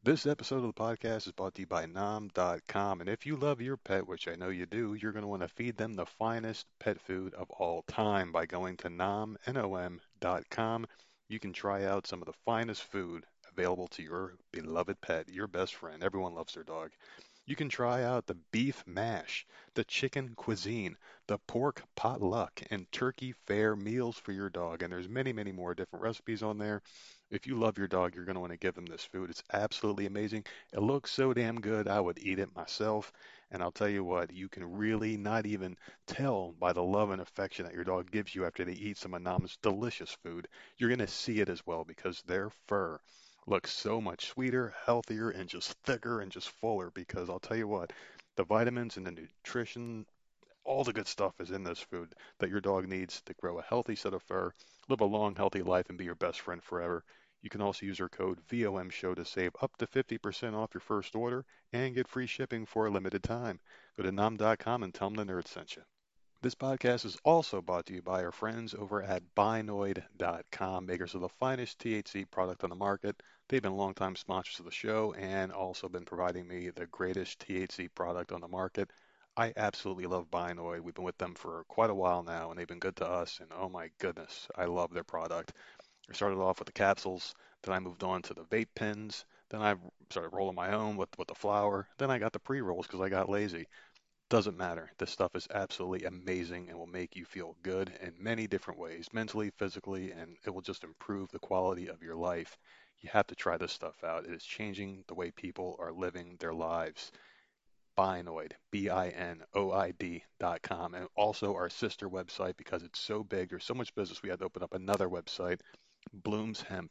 This episode of the podcast is brought to you by Nom.com. And if you love your pet, which I know you do, you're going to want to feed them the finest pet food of all time by going to Nom.com. You can try out some of the finest food available to your beloved pet, your best friend. Everyone loves their dog. You can try out the beef mash, the chicken cuisine, the pork potluck, and turkey fair meals for your dog. And there's many, many more different recipes on there. If you love your dog, you're going to want to give them this food. It's absolutely amazing. It looks so damn good, I would eat it myself. And I'll tell you what, you can really not even tell by the love and affection that your dog gives you after they eat some of Nam's delicious food. You're going to see it as well because their fur looks so much sweeter, healthier, and just thicker and just fuller. Because I'll tell you what, the vitamins and the nutrition, all the good stuff is in this food that your dog needs to grow a healthy set of fur, live a long, healthy life, and be your best friend forever. You can also use our code VOMSHOW to save up to 50% off your first order and get free shipping for a limited time. Go to nom.com and tell them the nerd sent you. This podcast is also brought to you by our friends over at Binoid.com, makers of the finest THC product on the market. They've been longtime sponsors of the show and also been providing me the greatest THC product on the market. I absolutely love Binoid. We've been with them for quite a while now, and they've been good to us. And oh my goodness, I love their product. I started off with the capsules, then I moved on to the vape pens, then I started rolling my own with the flower, then I got the pre-rolls because I got lazy. Doesn't matter. This stuff is absolutely amazing and will make you feel good in many different ways, mentally, physically, and it will just improve the quality of your life. You have to try this stuff out. It is changing the way people are living their lives. Binoid, Binoid.com, and also our sister website because it's so big. There's so much business. We had to open up another website, Bloom's Hemp,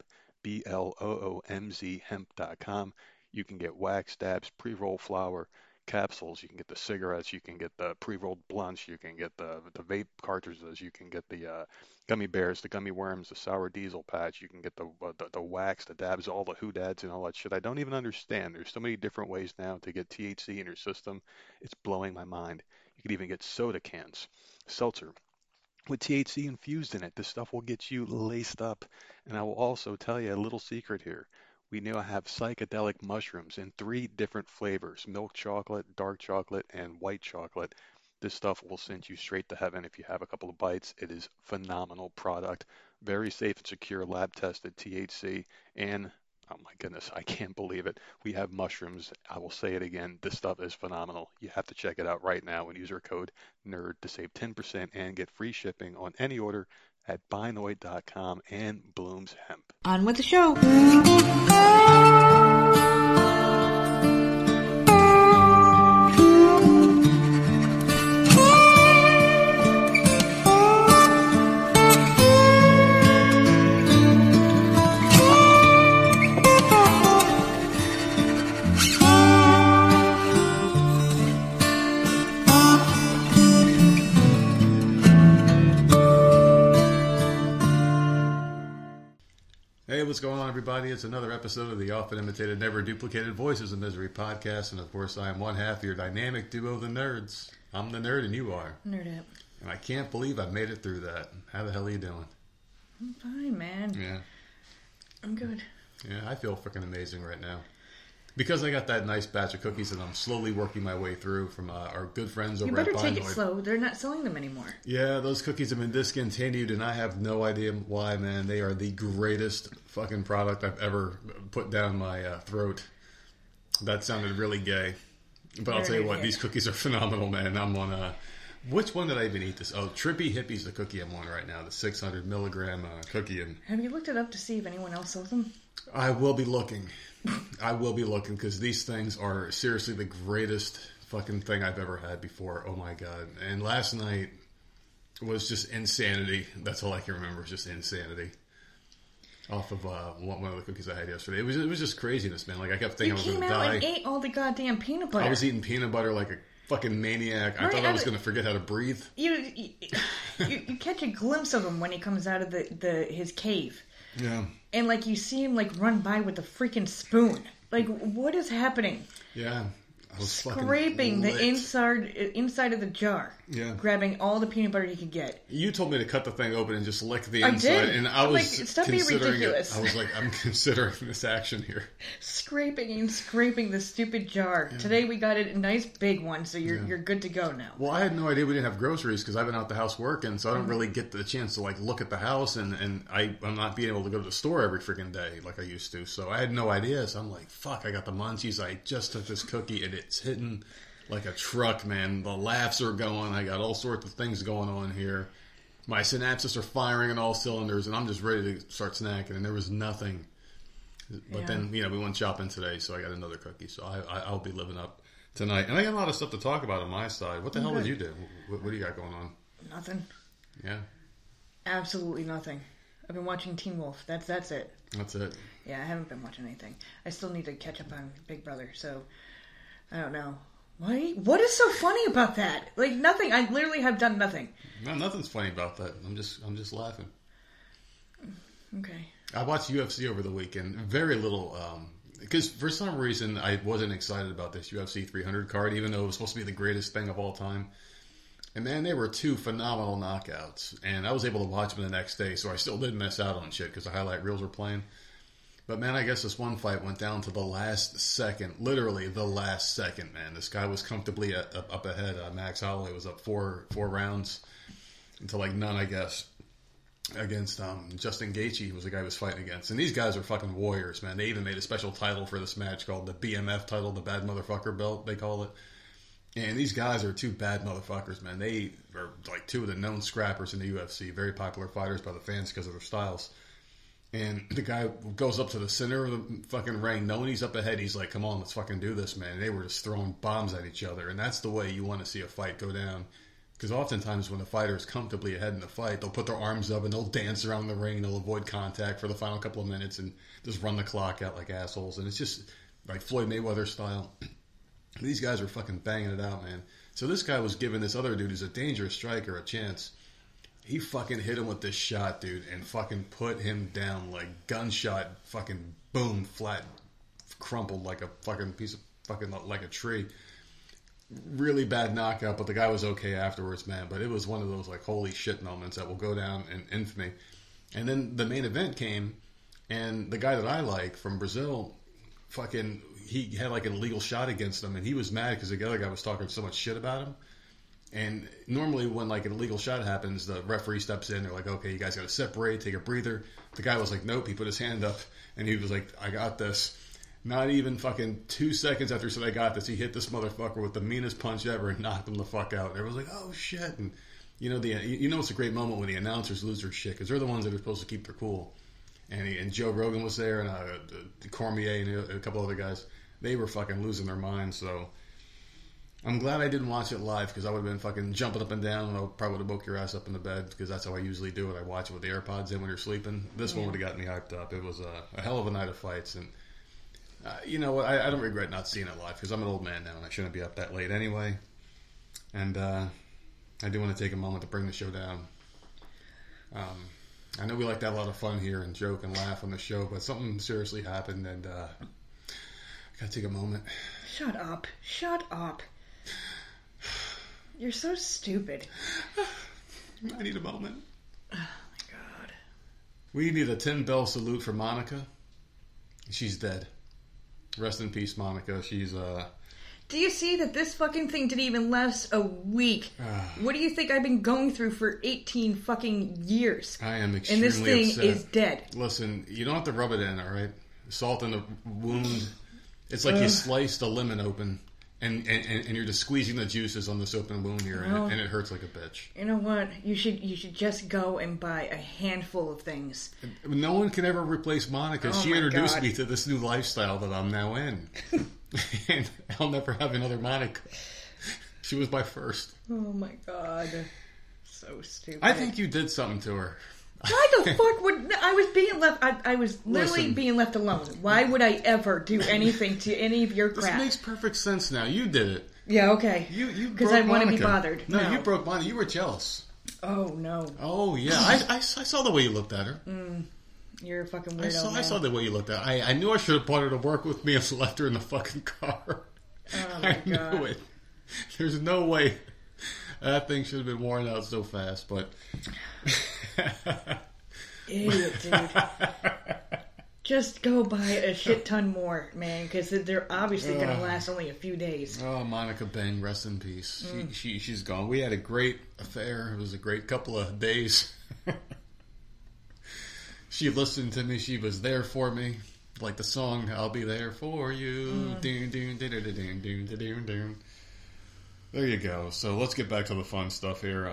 Bloomz hemp.com. You can get wax dabs, pre-roll flower, capsules. You can get the cigarettes. You can get the pre-rolled blunts. You can get the vape cartridges. You can get the gummy bears, the gummy worms, the sour diesel patch. You can get the wax, the dabs, all the hoodads and all that shit. I don't even understand. There's so many different ways now to get THC in your system. It's blowing my mind. You can even get soda cans, seltzer with THC infused in it. This stuff will get you laced up. And I will also tell you a little secret here. We now have psychedelic mushrooms in 3 different flavors: milk chocolate, dark chocolate, and white chocolate. This stuff will send you straight to heaven if you have a couple of bites. It is phenomenal product, very safe and secure, lab tested THC, and oh my goodness, I can't believe it. We have mushrooms. I will say it again. This stuff is phenomenal. You have to check it out right now and use our code NERD to save 10% and get free shipping on any order at Binoid.com and Bloom's Hemp. On with the show. Hey, what's going on, everybody? It's another episode of the Often Imitated, Never Duplicated Voices of Misery podcast, and of course, I am one half of your dynamic duo, the Nerds. I'm the nerd, and you are. Nerd up. And I can't believe I made it through that. How the hell are you doing? I'm fine, man. Yeah. I'm good. Yeah, I feel freaking amazing right now. Because I got that nice batch of cookies that I'm slowly working my way through from our good friends over You at better take it Binoid. slow. They're not selling them anymore. Yeah, those cookies have been discontinued, and I have no idea why, man. They are the greatest fucking product I've ever put down my throat. That sounded really gay. But I'll tell you what, these cookies are phenomenal, man. I'm on which one did I even eat this? Oh, Trippy Hippie's the cookie I'm on right now, the 600 milligram cookie. And Have you looked it up to see if anyone else sells them? I will be looking. I will be looking because these things are seriously the greatest fucking thing I've ever had before. Oh my god. And last night was just insanity. That's all I can remember, is just insanity. Off of one of the cookies I had yesterday. It was just craziness, man. Like, I kept thinking I was going to die. You came out and ate all the goddamn peanut butter. I was eating peanut butter like a fucking maniac. I thought I was going to forget how to breathe. You catch a glimpse of him when he comes out of his cave. Yeah. And, like, you see him, like, run by with a freaking spoon. Like, what is happening? Yeah. I was fucking scraping the lit. inside of the jar. Yeah. Grabbing all the peanut butter he could get. You told me to cut the thing open and just lick the I inside, did. and I I'm was like, stop being considering ridiculous. it. I was like, I'm considering this action here. Scraping and scraping the stupid jar. Today we got a nice big one, so you're good to go now. Well, I had no idea we didn't have groceries because I've been out the house working, so I don't really get the chance to like look at the house, and I'm not being able to go to the store every freaking day like I used to. So I had no idea. So I'm like, fuck, I got the munchies. I just took this cookie, and it's hitting like a truck, man. The laughs are going. I got all sorts of things going on here. My synapses are firing on all cylinders, and I'm just ready to start snacking. And there was nothing. But then, we went shopping today, so I got another cookie. So I'll be living up tonight. And I got a lot of stuff to talk about on my side. What the hell did you do? What do you got going on? Nothing. Yeah. Absolutely nothing. I've been watching Teen Wolf. That's it. That's it. Yeah, I haven't been watching anything. I still need to catch up on Big Brother, so I don't know. What is so funny about that? Like nothing. I literally have done nothing. No, nothing's funny about that. I'm just laughing. Okay. I watched UFC over the weekend. Very little, because for some reason I wasn't excited about this UFC 300 card, even though it was supposed to be the greatest thing of all time. And man, they were two phenomenal knockouts, and I was able to watch them the next day, so I still didn't miss out on shit because the highlight reels were playing. But man, I guess this one fight went down to the last second, literally the last second, man. This guy was comfortably up ahead. Max Holloway was up four rounds until like none, I guess, against Justin Gaethje was the guy he was fighting against. And these guys are fucking warriors, man. They even made a special title for this match called the BMF title, the Bad Motherfucker Belt, they call it. And these guys are two bad motherfuckers, man. They are like two of the known scrappers in the UFC, very popular fighters by the fans because of their styles. And the guy goes up to the center of the fucking ring, knowing he's up ahead. He's like, come on, let's fucking do this, man. And they were just throwing bombs at each other. And that's the way you want to see a fight go down. Because oftentimes when the fighter is comfortably ahead in the fight, they'll put their arms up and they'll dance around the ring. They'll avoid contact for the final couple of minutes and just run the clock out like assholes. And it's just like Floyd Mayweather style. These guys are fucking banging it out, man. So this guy was giving this other dude who's a dangerous striker a chance. He fucking hit him with this shot, dude, and fucking put him down like gunshot, fucking boom, flat, crumpled like a fucking piece of fucking like a tree. Really bad knockout, but the guy was okay afterwards, man. But it was one of those like holy shit moments that will go down in infamy. And then the main event came, and the guy that I like from Brazil, fucking, he had like an illegal shot against him, and he was mad because the other guy was talking so much shit about him. And normally when like an illegal shot happens, the referee steps in. They're like, okay, you guys got to separate, take a breather. The guy was like, nope. He put his hand up and he was like, I got this. Not even fucking 2 seconds after he said I got this, he hit this motherfucker with the meanest punch ever and knocked him the fuck out. And everyone's like, oh shit. And you know it's a great moment when the announcers lose their shit because they're the ones that are supposed to keep their cool. And Joe Rogan was there and Cormier and a couple other guys. They were fucking losing their minds. So I'm glad I didn't watch it live because I would have been fucking jumping up and down and I probably would have woke your ass up in the bed because that's how I usually do it. I watch it with the AirPods in when you're sleeping. This one would have got me hyped up. It was a hell of a night of fights. And you know what? I don't regret not seeing it live because I'm an old man now and I shouldn't be up that late anyway. And I do want to take a moment to bring the show down. I know we like to have a lot of fun here and joke and laugh on the show, but something seriously happened and I gotta take a moment. Shut up. Shut up. You're so stupid. I need a moment. Oh my god. We need a 10-bell salute for Monica. She's dead. Rest in peace, Monica. She's Do you see that this fucking thing didn't even last a week? What do you think I've been going through for 18 fucking years? I am extremely upset. And this thing upset. is dead. Listen, you don't have to rub it in, alright? Salt in the wound. It's like you sliced a lemon open and you're just squeezing the juices on this open wound here and it hurts like a bitch. You know what? You should just go and buy a handful of things. No one can ever replace Monica. Oh She my introduced God. me to this new lifestyle that I'm now in. And I'll never have another Monica. She was my first. Oh my god. So stupid. I think you did something to her. Why the fuck would I was being left? I was literally Listen. being left alone. Why would I ever do anything to any of your This crap? makes perfect sense now. You did it. Yeah, okay. You because I broke want to be Monica. bothered. No, you broke Monica. You were jealous. Oh no, Oh yeah, I saw the way you looked at her. you're a fucking weirdo. I saw the way you looked at her. I knew I should have brought her to work with me and left her in the fucking car. Oh my I god. knew it. There's no way that thing should have been worn out so fast, but Idiot, dude. Just go buy a shit ton more, man, because they're obviously going to last only a few days. oh, Monica Bang, rest in peace. She's gone. We had a great affair. It was a great couple of days. She listened to me. She was there for me. Like the song, I'll be there for you. Doon, doon, doon, doon, doon, doon, doon, doon. There you go. So let's get back to the fun stuff here.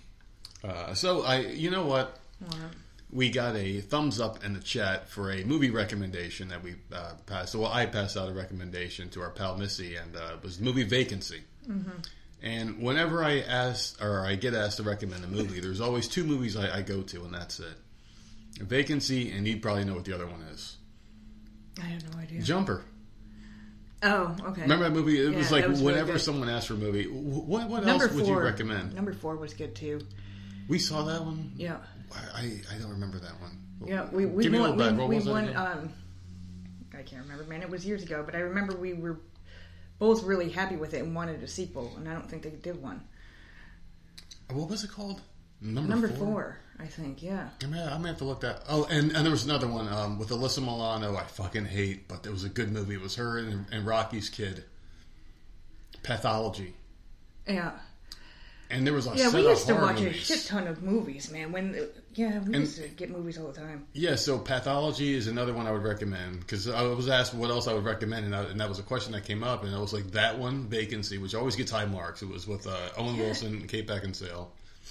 You know what? What? We got a thumbs up in the chat for a movie recommendation that we passed. So I passed out a recommendation to our pal Missy, and it was the movie Vacancy. Mm-hmm. And whenever I get asked to recommend a movie, there's always two movies I go to, and that's it. Vacancy, and you'd probably know what the other one is. I have no idea. Jumper. Oh, okay. Remember that movie? It was like that was whenever really good. someone asked for a movie, what Number else would you 4. recommend? Number 4 was good too. We saw that one? Yeah. I don't remember that one. Yeah, we Give me a won. little back. What We was that won. again? I can't remember, man. It was years ago, but I remember we were both really happy with it and wanted a sequel, and I don't think they did one. What was it called? Number 4, I think. Yeah. I'm gonna have to look that. Oh, and there was another one with Alyssa Milano. I fucking hate, but it was a good movie. It was her and Rocky's kid. Pathology. Yeah. And there was a Yeah, set we of used to horror watch movies. a shit ton of movies, man. We used to get movies all the time. Yeah, so Pathology is another one I would recommend because I was asked what else I would recommend, and that was a question that came up, and I was like, that one, Vacancy, which always gets high marks. It was with Owen Wilson and Kate Beckinsale.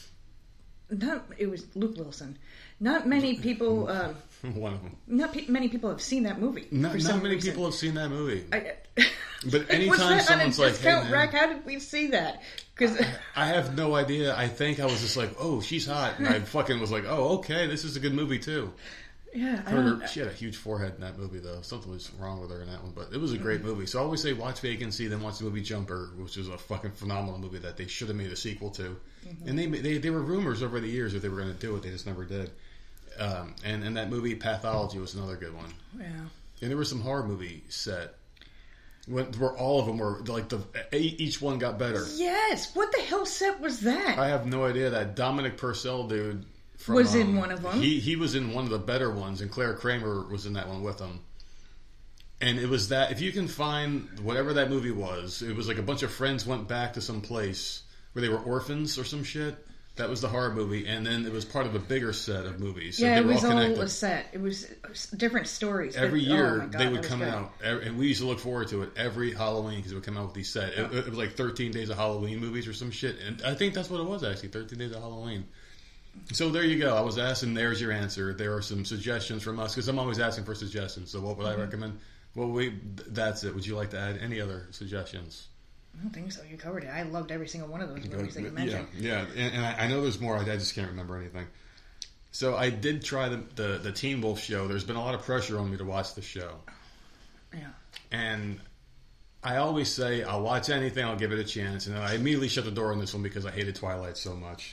It was Luke Wilson. Not many people. One of them. Many people have seen that movie. Not many reason. people have seen that movie. Was But anytime that on a someone's like, discount hey, rack? man, How did we see that? Because I have no idea. I think I was just like, oh, she's hot. And I fucking was like, oh, okay, this is a good movie, too. yeah, She had a huge forehead in that movie, though. Something was wrong with her in that one. But it was a great movie. So I always say watch Vacancy, then watch the movie Jumper, which is a fucking phenomenal movie that they should have made a sequel to. And they were rumors over the years that they were going to do it. They just never did. And that movie Pathology was another good one. yeah. And there was some horror movie set where all of them were like each one got better. Yes. What the hell set was that? I have no idea. That Dominic Purcell dude Was in one of them? He was in one of the better ones, and Claire Kramer was in that one with him. And it was that, if you can find whatever that movie was, it was like a bunch of friends went back to some place where they were orphans or some shit. That was the horror movie, and then it was part of a bigger set of movies. So yeah, they it were was all all connected. a set. It was different stories. Every But- year oh my God, they that would was come good. out, and we used to look forward to it every Halloween because it would come out with these sets. It was like 13 Days of Halloween movies or some shit, and I think that's what it was actually, 13 Days of Halloween. So there you go. I was asked, and there's your answer. There are some suggestions from us because I'm always asking for suggestions. So what would I recommend? Well, that's it. Would you like to add any other suggestions? I don't think so. You covered it. I loved every single one of those movies that you mentioned. Yeah, and I know there's more. I just can't remember anything. So I did try the Teen Wolf show. There's been a lot of pressure on me to watch the show. Yeah. And I always say, I'll watch anything, I'll give it a chance. And then I immediately shut the door on this one because I hated Twilight so much.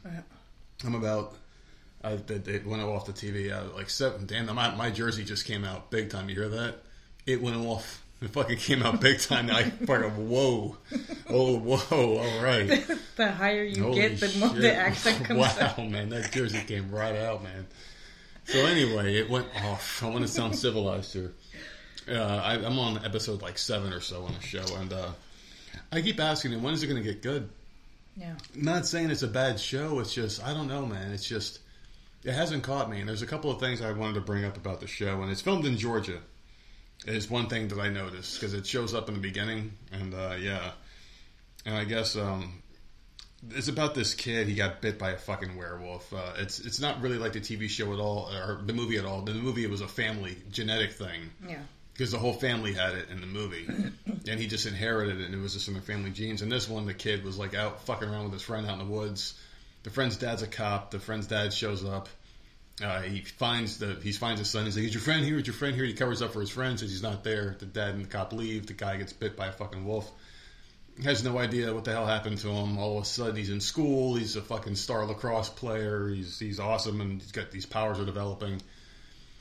It went off the TV. Like 7, damn, my jersey just came out big time. You hear that? It went off. It fucking came out big time. I fucking, whoa. Oh, whoa, all right. The higher you Holy get, the more shit. the accent comes out. Wow, man, that jersey came right out, man. So anyway, it went off. I want to sound civilized here. I'm on episode like 7 or so on the show, and I keep asking him, when is it going to get good? Yeah. Not saying it's a bad show. It's just, I don't know, man. It's just, it hasn't caught me. And there's a couple of things I wanted to bring up about the show, and it's filmed in Georgia. Is one thing that I noticed because it shows up in the beginning, and yeah, and I guess it's about this kid. He got bit by a fucking werewolf. It's not really like the TV show at all or the movie at all. The movie, it was a family genetic thing. Yeah. Because the whole family had it in the movie, and he just inherited it, and it was just in their family genes. And this one, the kid was like out fucking around with his friend out in the woods. The friend's dad's a cop. The friend's dad shows up. He finds his son. He's like, "Is your friend here? Is your friend here?" He covers up for his friend, says he's not there. The dad and the cop leave. The guy gets bit by a fucking wolf. He has no idea what the hell happened to him. All of a sudden, he's in school. He's a fucking star lacrosse player. He's awesome, and he's got these powers are developing.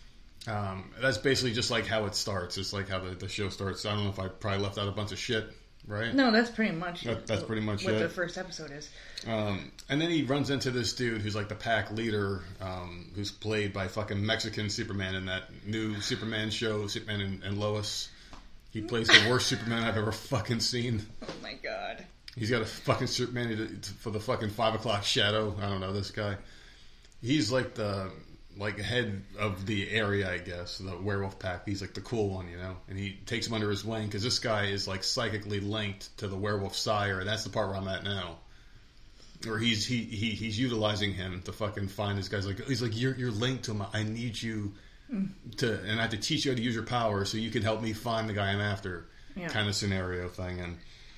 That's basically just like how it starts. It's like how the show starts. I don't know if I probably left out a bunch of shit, right? No, that's pretty much that's pretty much what it. the first episode is. And then he runs into this dude who's like the pack leader, who's played by fucking Mexican Superman in that new Superman show, Superman and Lois. He plays the worst Superman I've ever fucking seen. Oh my god. He's got a fucking Superman for the fucking 5 o'clock shadow. I don't know this guy. He's like the head of the area, I guess, the werewolf pack. He's like the cool one, you know. And he takes him under his wing because this guy is like psychically linked to the werewolf sire, and that's the part where I'm at now. Or he's utilizing him to fucking find this guy's like, he's like, you're linked to him. I need you to, and I have to teach you how to use your power so you can help me find the guy I'm after, kind of scenario thing. And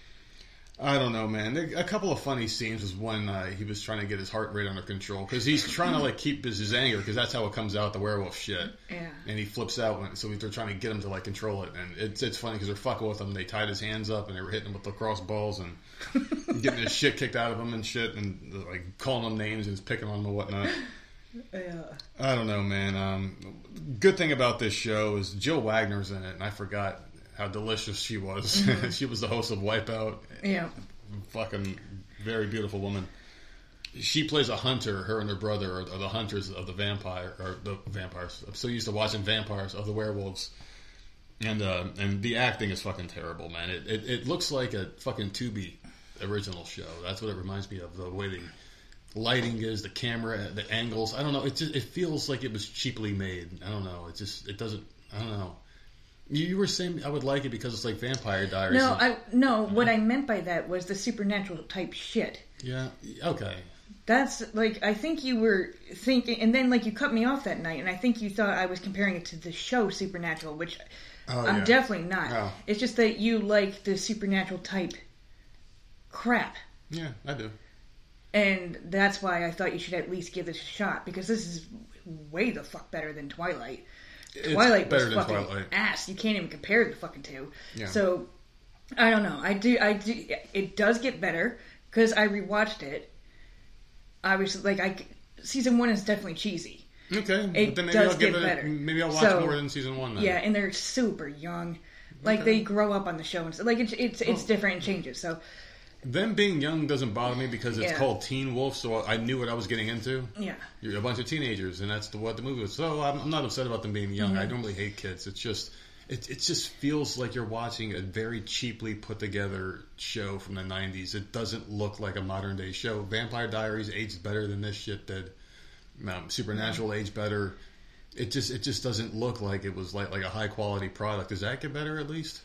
I don't know, man. A couple of funny scenes was when he was trying to get his heart rate under control because he's trying to like keep his anger because that's how it comes out, the werewolf shit. Yeah. And he flips out, so they're trying to get him to like control it, and it's funny because they're fucking with him. They tied his hands up and they were hitting him with lacrosse balls and getting his shit kicked out of him and shit, and like calling him names and picking on him and whatnot. Yeah. I don't know, man. Good thing about this show is Jill Wagner's in it, and I forgot how delicious she was. Mm-hmm. She was the host of Wipeout. Yeah. Fucking very beautiful woman. She plays a hunter, her and her brother are the hunters of the vampires. I'm so used to watching vampires, of the werewolves. And the acting is fucking terrible, man. It looks like a fucking Tubi original show. That's what it reminds me of. The way the lighting is, the camera, the angles. I don't know. It feels like it was cheaply made. I don't know. It doesn't. I don't know. You were saying I would like it because it's like Vampire Diaries. No, what I meant by that was the supernatural type shit. Yeah. Okay. That's like, I think you were thinking, and then like you cut me off that night, and I think you thought I was comparing it to the show Supernatural, which I'm definitely not. Oh. It's just that you like the supernatural type crap. Yeah, I do. And that's why I thought you should at least give this a shot, because this is way the fuck better than Twilight. Twilight was fucking ass. You can't even compare the fucking two. Yeah. So, I don't know. I do. It does get better, because I rewatched it. Obviously, season 1 is definitely cheesy. Okay. It then maybe does I'll give get it better. Maybe I'll watch more than season 1 then. Yeah, and they're super young. Like, they grow up on the show. And like, it's different and changes, so... Them being young doesn't bother me because it's called Teen Wolf, so I knew what I was getting into. Yeah. You're a bunch of teenagers, and that's what the movie was. So I'm not upset about them being young. Mm-hmm. I don't really hate kids. It's just... It just feels like you're watching a very cheaply put together show from the 90s. It doesn't look like a modern day show. Vampire Diaries aged better than this shit did. Supernatural aged better. It just doesn't look like it was like a high quality product. Does that get better at least?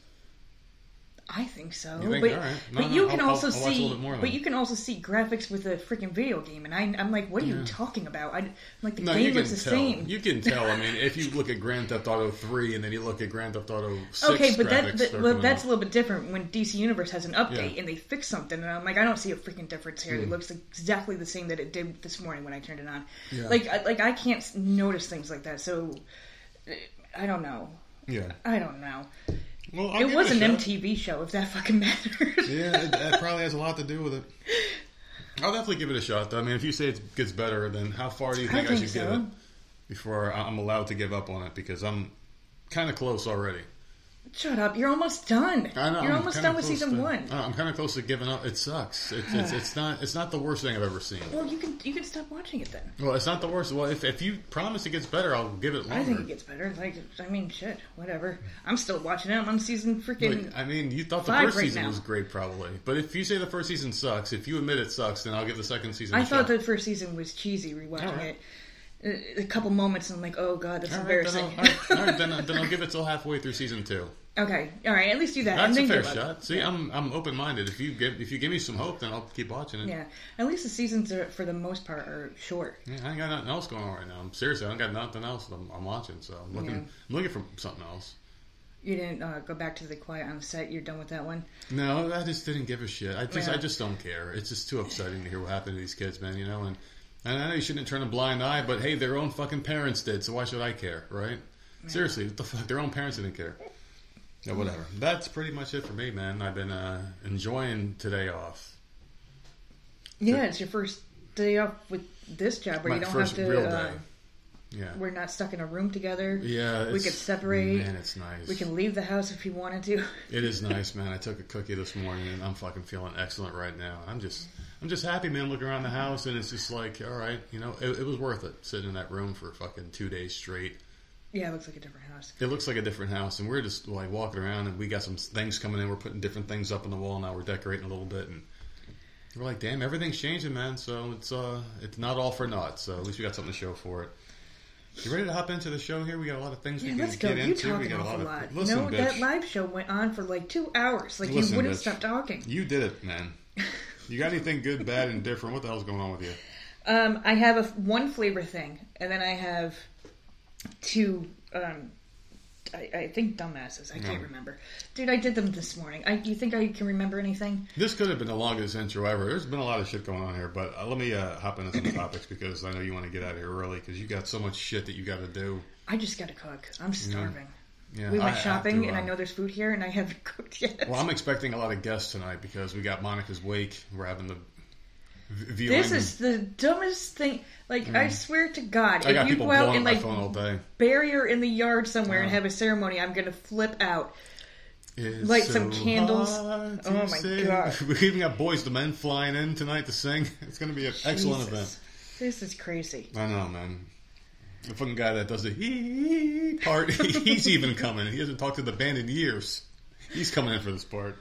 I think so. You think? All right. But you can also see. But you can also see graphics with a freaking video game, and I'm like, what are you talking about? I'm like, the game looks the same. You can tell. I mean, if you look at Grand Theft Auto 3 and then you look at Grand Theft Auto 6, okay, but that's a little bit different when DC Universe has an update and they fix something, and I'm like, I don't see a freaking difference here. It looks exactly the same that it did this morning when I turned it on. Yeah. Like I can't notice things like that, so I don't know. Yeah, I don't know. Well, it was an MTV show, if that fucking matters. Yeah, that probably has a lot to do with it. I'll definitely give it a shot, though. I mean, if you say it gets better, then how far do you think I should give it before I'm allowed to give up on it? Because I'm kind of close already. Shut up! You're almost done. I know. You're almost done with season 1. I'm kind of close to giving up. It sucks. It's not the worst thing I've ever seen. Well, you can stop watching it then. Well, it's not the worst. Well, if you promise it gets better, I'll give it longer. I think it gets better. Shit, whatever. I'm still watching it. I'm on season freaking. You thought the first season was great, probably. But if you say the first season sucks, if you admit it sucks, then I'll give the second season. I thought the first season was cheesy. Rewatching it. A couple moments and I'm like, oh god, that's embarrassing. Then I'll give it till halfway through season 2. Okay, all right. At least do that. That's a fair shot. See, I'm open minded. If you give me some hope, then I'll keep watching it. Yeah, at least the seasons for the most part are short. Yeah, I ain't got nothing else going on right now. Seriously, I don't got nothing else I'm watching. So I'm looking for something else. You didn't go back to the Quiet on the Set. You're done with that one. No, I just didn't give a shit. I just don't care. It's just too upsetting to hear what happened to these kids, man. You know, and I know you shouldn't turn a blind eye, but hey, their own fucking parents did, so why should I care, right? Yeah. Seriously, what the fuck? Their own parents didn't care. Yeah, whatever. That's pretty much it for me, man. I've been enjoying today off. Yeah, it's your first day off with this job where you don't have to... real day. Yeah. We're not stuck in a room together. Yeah. We could separate. Man, it's nice. We can leave the house if you wanted to. It is nice, man. I took a cookie this morning and I'm fucking feeling excellent right now. I'm just happy, man, looking around the house and it's just like, all right, you know, it was worth it sitting in that room for fucking 2 days straight. Yeah, it looks like a different house. It looks like a different house and we're just like walking around and we got some things coming in. We're putting different things up on the wall now. We're decorating a little bit and we're like, damn, everything's changing, man. So it's not all for naught. So at least we got something to show for it. You ready to hop into the show here? We got a lot of things we can let's get go. into. You talk we got an a lot awful of lot. listen, no, bitch. that live show went on for like 2 hours. Like Listen, you wouldn't bitch. stop talking. You did it, man. You got anything good, bad, and different? What the hell's going on with you? I have one flavor thing, and then I have two. I think dumbasses. I can't remember. Dude, I did them this morning. You think I can remember anything? This could have been the longest intro ever. There's been a lot of shit going on here, but let me hop into some topics because I know you want to get out of here early because you got so much shit that you got to do. I just got to cook. I'm starving. Yeah, we went shopping, and I know there's food here, and I haven't cooked yet. Well, I'm expecting a lot of guests tonight because we got Monica's wake. We're having the viewing. This is the dumbest thing. Like, I swear to God, I got if you people go out blowing and up my like phone all day. bury her in the yard somewhere and have a ceremony, I'm gonna flip out. It's Light so some candles. hard to Oh my say. God. We even got Boys the Men flying in tonight to sing. It's going to be an excellent event. This is crazy. I know, man. The fucking guy that does the hee part, he's even coming. He hasn't talked to the band in years. He's coming in for this part.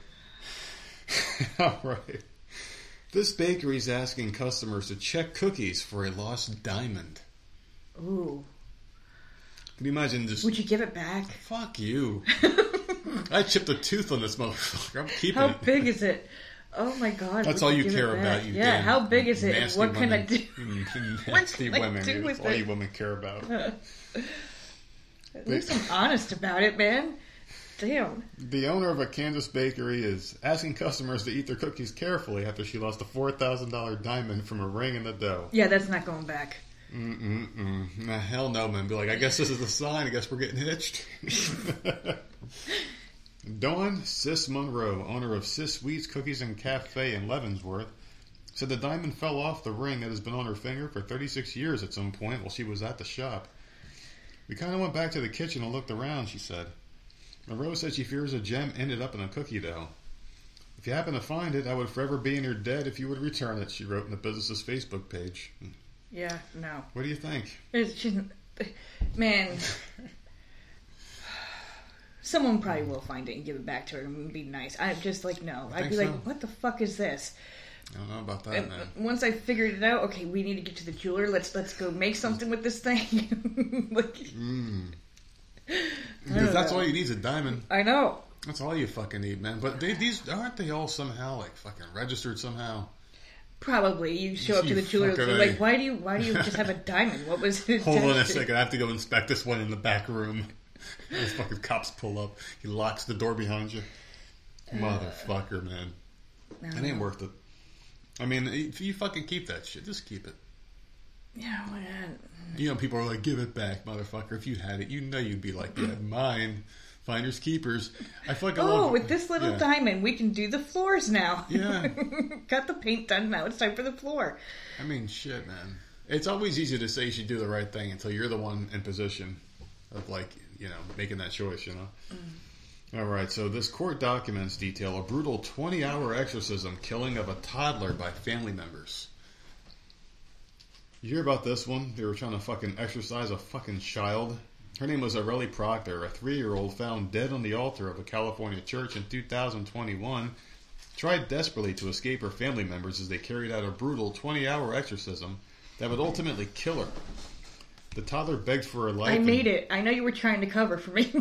All right. This bakery is asking customers to check cookies for a lost diamond. Ooh. Can you imagine just... Would you give it back? Fuck you. I chipped a tooth on this motherfucker. I'm keeping How it. big is it? Oh my God. That's all you care about, you damn how big is it? nasty What can I do? Nasty What can I women. do with That's all it? you women care about. At least I'm honest about it, man. Damn. The owner of a Kansas bakery is asking customers to eat their cookies carefully after she lost a $4,000 diamond from a ring in the dough. Yeah, that's not going back. Nah, hell no, man. Be like, I guess this is the sign. I guess we're getting hitched. Dawn Sis Monroe, owner of Sis Sweets Cookies and Cafe in Leavenworth, said the diamond fell off the ring that has been on her finger for 36 years at some point while she was at the shop. We kind of went back to the kitchen and looked around, she said. Monroe said she fears a gem ended up in a cookie dough. If you happen to find it, I would forever be in your debt if you would return it, she wrote in the business's Facebook page. Yeah, no. What do you think? Man, someone probably will find it and give it back to her and be nice. I'm just like, no. I'd be like, what the fuck is this? I don't know about that, man. Once I figured it out, okay, we need to get to the jeweler. Let's go make something with this thing. Because that's all you need is a diamond. I know. That's all you fucking need, man. But these aren't they all somehow like fucking registered somehow? Probably. You show up to the jeweler and like, why do you just have a diamond? What was it? Hold on a second. I have to go inspect this one in the back room. Those fucking cops pull up. He locks the door behind you. Motherfucker, man. It ain't worth it. I mean, if you fucking keep that shit, just keep it. Yeah, man. You know, people are like, give it back, motherfucker. If you had it, you know you'd be like, yeah, mine. Finders keepers. I fucking love with this little diamond, we can do the floors now. Yeah. Got the paint done, now it's time for the floor. I mean, shit, man. It's always easy to say you should do the right thing until you're the one in position of, like, you know, making that choice, you know? All right, so this court documents detail a brutal 20-hour exorcism killing of a toddler by family members. You hear about this one? They were trying to fucking exorcise a fucking child. Her name was Aurelie Proctor, a 3-year-old found dead on the altar of a California church in 2021, tried desperately to escape her family members as they carried out a brutal 20-hour exorcism that would ultimately kill her. The toddler begged for her life. I made it. I know you were trying to cover for me.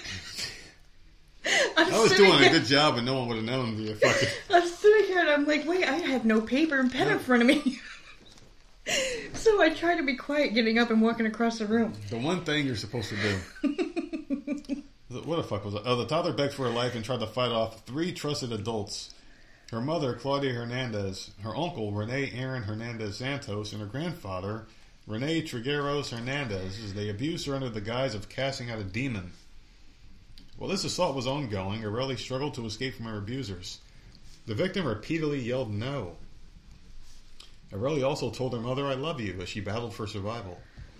I was doing a good job and no one would have known. I'm sitting here and I'm like, wait, I have no paper and pen in front of me. So I try to be quiet getting up and walking across the room. The one thing you're supposed to do. What the fuck was it? Oh, the toddler begged for her life and tried to fight off 3 trusted adults. Her mother, Claudia Hernandez, her uncle, Rene Aaron Hernandez Santos, and her grandfather, Rene Trigueros Hernandez, as they abused her under the guise of casting out a demon. While this assault was ongoing, Aurelie struggled to escape from her abusers. The victim repeatedly yelled no. Aurelie also told her mother, I love you, as she battled for survival.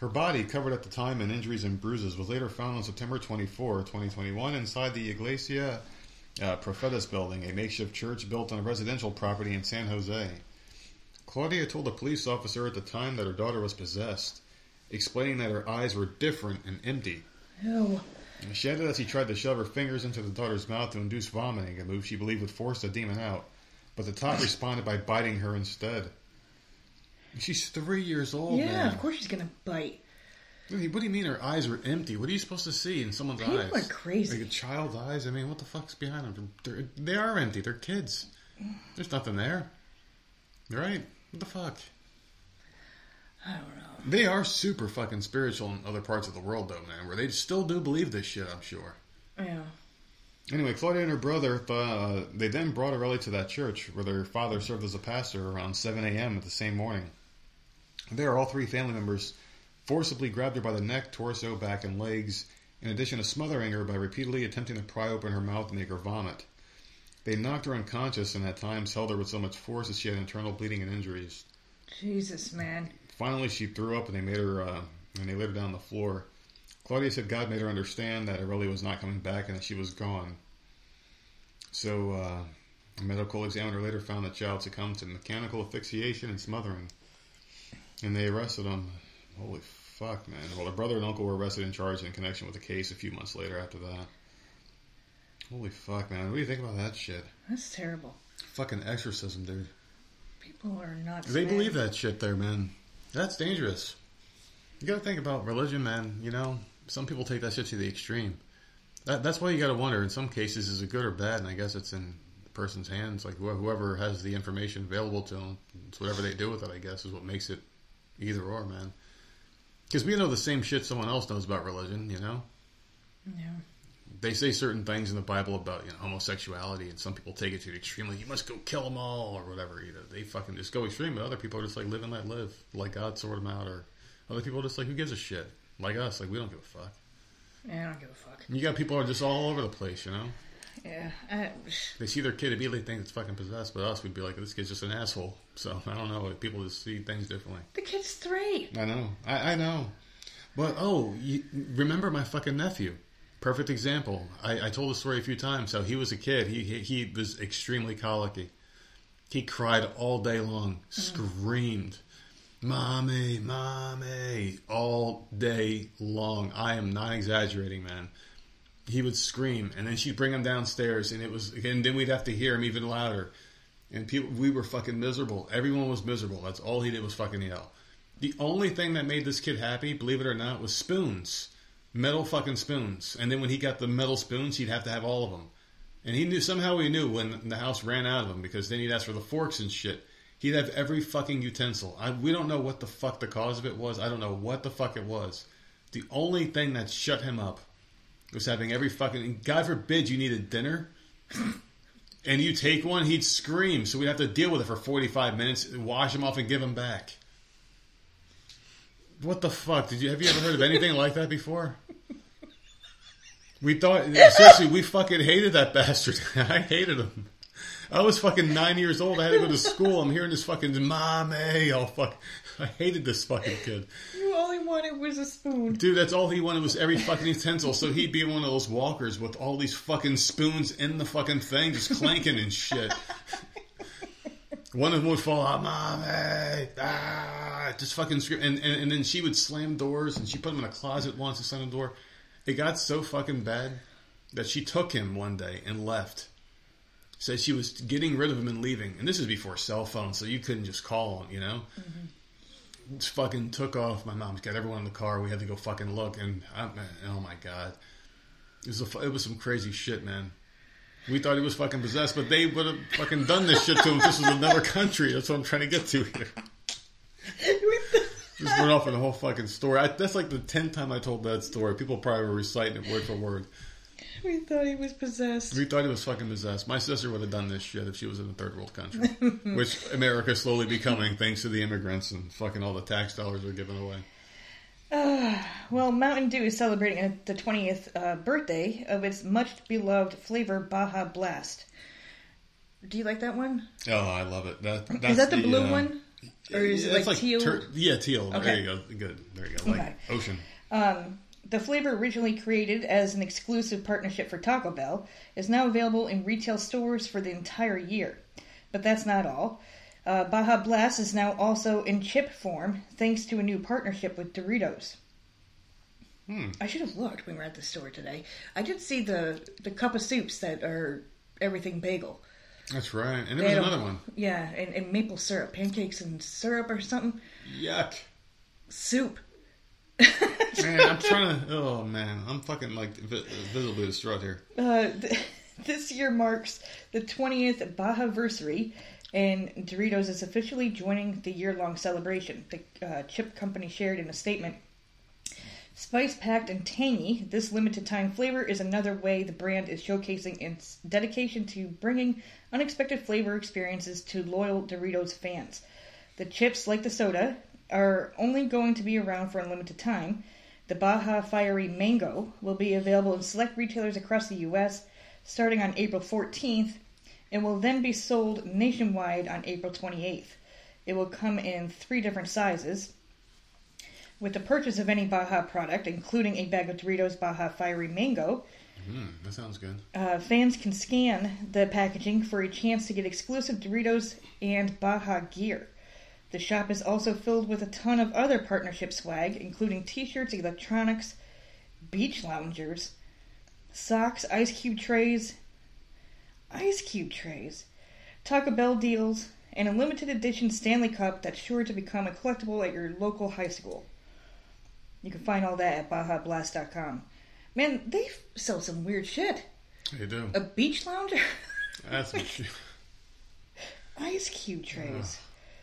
Her body, covered at the time in injuries and bruises, was later found on September 24, 2021, inside the Iglesia Profetas building, a makeshift church built on a residential property in San Jose. Claudia told a police officer at the time that her daughter was possessed, explaining that her eyes were different and empty. Ew. She added that she tried to shove her fingers into the daughter's mouth to induce vomiting, a move she believed would force the demon out, but the top responded by biting her instead. She's 3 years old, yeah, man. Of course she's going to bite. What do you mean her eyes are empty? What are you supposed to see in someone's eyes? People are crazy. Like a child's eyes? I mean, what the fuck's behind them? They are empty. They're kids. There's nothing there. Right? What the fuck? I don't know. They are super fucking spiritual in other parts of the world, though, man, where they still do believe this shit, I'm sure. Yeah. Anyway, Claudia and her brother, they then brought Aurelie to that church, where their father served as a pastor, around 7 a.m. the same morning. There, all three family members forcibly grabbed her by the neck, torso, back, and legs, in addition to smothering her by repeatedly attempting to pry open her mouth and make her vomit. They knocked her unconscious and at times held her with so much force that she had internal bleeding and injuries. Jesus, man. Finally, she threw up and they laid her down on the floor. Claudia said God made her understand that Aurelie was not coming back and that she was gone. So, a medical examiner later found the child succumbed to mechanical asphyxiation and smothering. And they arrested him. Holy fuck, man. Well, her brother and uncle were arrested and charged in connection with the case a few months later after that. Holy fuck, man. What do you think about that shit? That's terrible. Fucking exorcism, dude. People are nuts. They believe that shit there, man. That's dangerous. You gotta think about religion, man. You know, some people take that shit to the extreme. That's why you gotta wonder, in some cases, is it good or bad? And I guess it's in the person's hands. Like, whoever has the information available to them, it's whatever they do with it, I guess, is what makes it either or, man. Because we know the same shit someone else knows about religion, you know? Yeah. They say certain things in the Bible about, homosexuality, and some people take it to the extreme, like, you must go kill them all, or whatever. They fucking just go extreme, but other people are just like, live and let live. Like God sort them out, or other people are just like, who gives a shit? Like us, like, we don't give a fuck. Yeah, I don't give a fuck. And you got people who are just all over the place, you know? Yeah. They see their kid, immediately think it's fucking possessed, but us, we'd be like, this kid's just an asshole. So, I don't know, people just see things differently. The kid's 3. I know. I know. But, remember my fucking nephew? Perfect example. I told the story a few times how he was a kid. He was extremely colicky. He cried all day long, screamed, "Mommy, mommy," all day long. I am not exaggerating, man. He would scream, and then she'd bring him downstairs, and then we'd have to hear him even louder. And we were fucking miserable. Everyone was miserable. That's all he did was fucking yell. The only thing that made this kid happy, believe it or not, was spoons. Metal fucking spoons. And then when he got the metal spoons, he'd have to have all of them. And he knew when the house ran out of them, because then he'd ask for the forks and shit. He'd have every fucking utensil. We don't know what the fuck the cause of it was. I don't know what the fuck it was. The only thing that shut him up was having every fucking... God forbid you needed dinner, and you take one, he'd scream. So we'd have to deal with it for 45 minutes, wash him off and give him back. What the fuck? Have you ever heard of anything like that before? We thought, seriously, we fucking hated that bastard. I hated him. I was fucking 9 years old. I had to go to school. I'm hearing this fucking mommy. Oh, fuck. I hated this fucking kid. You all he wanted was a spoon. Dude, that's all he wanted was every fucking utensil. So he'd be one of those walkers with all these fucking spoons in the fucking thing, just clanking and shit. One of them would fall out, "Mommy, just fucking scream." And then she would slam doors, and she put him in a closet once and slammed the door. It got so fucking bad that she took him one day and left. Said she was getting rid of him and leaving. And this is before cell phones, so you couldn't just call him, you know? Mm-hmm. Just fucking took off. My mom's got everyone in the car. We had to go fucking look. And, oh my God. It was some crazy shit, man. We thought he was fucking possessed, but they would have fucking done this shit to him if this was another country. That's what I'm trying to get to here. Just went off in the whole fucking story. That's like the 10th time I told that story. People probably were reciting it word for word. We thought he was possessed. We thought he was fucking possessed. My sister would have done this shit if she was in a third world country. Which America's slowly becoming thanks to the immigrants and fucking all the tax dollars they're giving away. Well, Mountain Dew is celebrating the 20th birthday of its much-beloved flavor, Baja Blast. Do you like that one? Oh, I love it. Is that the blue one? Or is it like teal? Teal. Okay. There you go. Good. There you go. Like ocean. The flavor, originally created as an exclusive partnership for Taco Bell, is now available in retail stores for the entire year. But that's not all. Baja Blast is now also in chip form, thanks to a new partnership with Doritos. I should have looked when we were at the store today. I did see the cup of soups that are everything bagel. That's right. And there was another one. Yeah, and maple syrup. Pancakes and syrup or something. Yuck. Soup. Man, I'm trying to... Oh, man. I'm fucking, like, visibly distraught here. This year marks the 20th Baja-versary, and Doritos is officially joining the year-long celebration. The chip company shared in a statement, spice-packed and tangy, this limited-time flavor is another way the brand is showcasing its dedication to bringing unexpected flavor experiences to loyal Doritos fans. The chips, like the soda, are only going to be around for a limited time. The Baja Fiery Mango will be available in select retailers across the U.S. starting on April 14th and will then be sold nationwide on April 28th. It will come in 3 different sizes. With the purchase of any Baja product, including a bag of Doritos Baja Fiery Mango, that sounds good. Fans can scan the packaging for a chance to get exclusive Doritos and Baja gear. The shop is also filled with a ton of other partnership swag, including t-shirts, electronics, beach loungers, socks, ice cube trays, Taco Bell deals, and a limited edition Stanley Cup that's sure to become a collectible at your local high school. You can find all that at BajaBlast.com. Man, they sell some weird shit. They do. A beach lounger? That's some shit. Ice cube trays.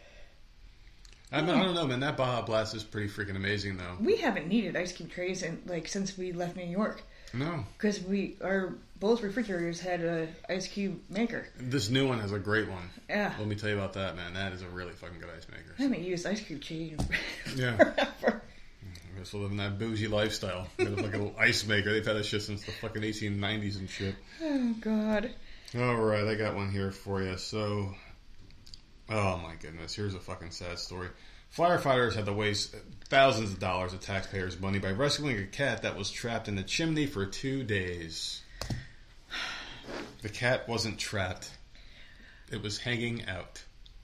I don't know, man. That Baja Blast is pretty freaking amazing, though. We haven't needed ice cube trays since we left New York. No. Because both refrigerators had an ice cube maker. This new one has a great one. Yeah. Let me tell you about that, man. That is a really fucking good ice maker. I haven't used ice cube cheese forever. We're still living that bougie lifestyle. They have like a little ice maker. They've had that shit since the fucking 1890s and shit. Oh, God. All right, I got one here for you. So, oh my goodness, here's a fucking sad story. Firefighters had to waste thousands of dollars of taxpayers' money by rescuing a cat that was trapped in the chimney for 2 days. The cat wasn't trapped. It was hanging out.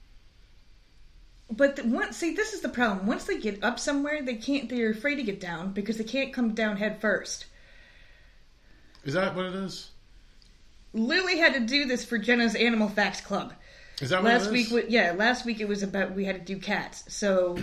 But this is the problem. Once they get up somewhere, they're afraid to get down because they can't come down head first. Is that what it is? Lily had to do this for Jenna's Animal Facts Club. Is that what it is? Last week it was about we had to do cats. So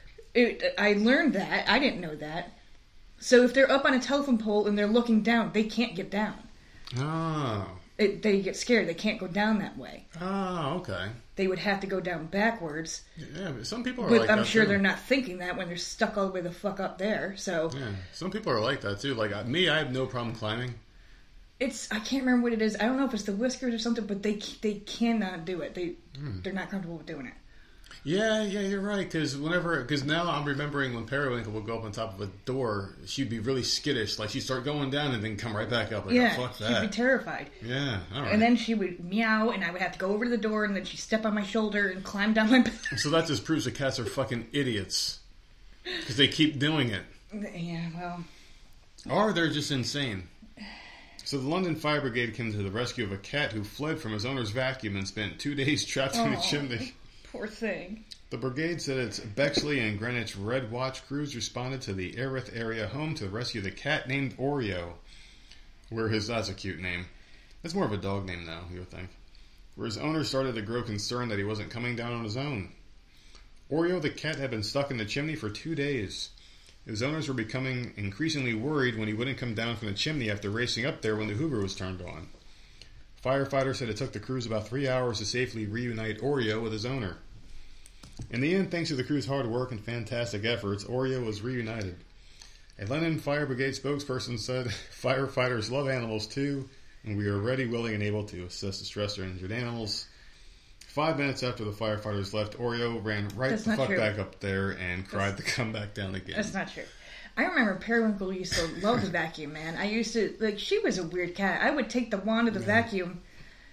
I learned that. I didn't know that. So if they're up on a telephone pole and they're looking down, they can't get down. Oh. They get scared. They can't go down that way. Oh, okay. They would have to go down backwards. Yeah, but some people are like that, I'm sure too. they're not thinking that when they're stuck all the way the fuck up there. So yeah, some people are like that, too. Like me, I have no problem climbing. I can't remember what it is. I don't know if it's the whiskers or something, but they cannot do it. They're not comfortable with doing it. Yeah, you're right. Because now I'm remembering when Periwinkle would go up on top of a door, she'd be really skittish. Like she'd start going down and then come right back up. Like, yeah, oh, fuck that. She'd be terrified. Yeah, all right. And then she would meow, and I would have to go over to the door, and then she'd step on my shoulder and climb down my back. So that just proves that cats are fucking idiots. Because they keep doing it. Yeah, well. Or they're just insane. So the London Fire Brigade came to the rescue of a cat who fled from his owner's vacuum and spent 2 days trapped in a chimney. Poor thing. The brigade said its Bexley and Greenwich Red Watch crews responded to the Erith area home to rescue the cat named Oreo. That's a cute name. That's more of a dog name, though, you would think. Where his owner started to grow concerned that he wasn't coming down on his own. Oreo the cat had been stuck in the chimney for 2 days. His owners were becoming increasingly worried when he wouldn't come down from the chimney after racing up there when the Hoover was turned on. Firefighters said it took the crews about 3 hours to safely reunite Oreo with his owner. In the end, thanks to the crew's hard work and fantastic efforts, Oreo was reunited. A London Fire Brigade spokesperson said, "Firefighters love animals too, and we are ready, willing, and able to assist distressed or injured animals." 5 minutes after the firefighters left, Oreo ran back up there and cried to come back down again. That's not true. I remember Periwinkle used to love the vacuum, man. I used to, she was a weird cat. I would take the wand of the vacuum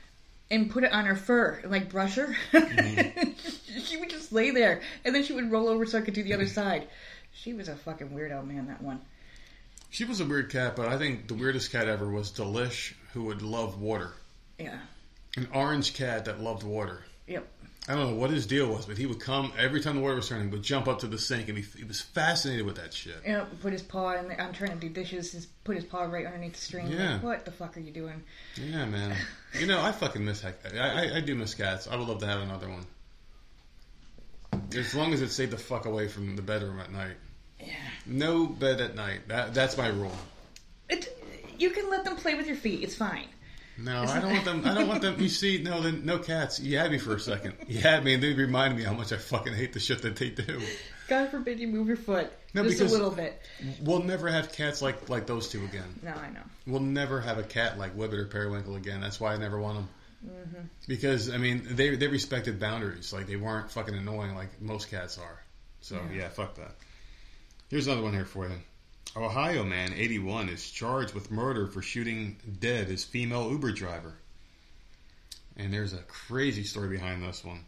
and put it on her fur and like brush her. Mm-hmm. She would just lay there, and then she would roll over so I could do the other side. She was a fucking weirdo, man, that one. She was a weird cat, but I think the weirdest cat ever was Delish, who would love water. Yeah. An orange cat that loved water. Yep. I don't know what his deal was, but he would come every time the water was turning, he would jump up to the sink, and he was fascinated with that shit. Yeah, put his paw in there. I'm trying to do dishes. Just put his paw right underneath the stream. Yeah. Like, what the fuck are you doing? Yeah, man. You know, I fucking miss I do miss cats. I would love to have another one. As long as it stayed the fuck away from the bedroom at night. Yeah. No bed at night. That's my rule. You can let them play with your feet. It's fine. No, I don't want them. I don't want them. You see, no cats. You had me for a second. You had me, and then you reminded me how much I fucking hate the shit that they do. God forbid you move your foot just a little bit. We'll never have cats like those two again. No, I know. We'll never have a cat like Whippet or Periwinkle again. That's why I never want them. Mm-hmm. Because I mean, they respected boundaries. Like they weren't fucking annoying like most cats are. So yeah, fuck that. Here's another one here for you. Ohio man, 81, is charged with murder for shooting dead his female Uber driver. And there's a crazy story behind this one.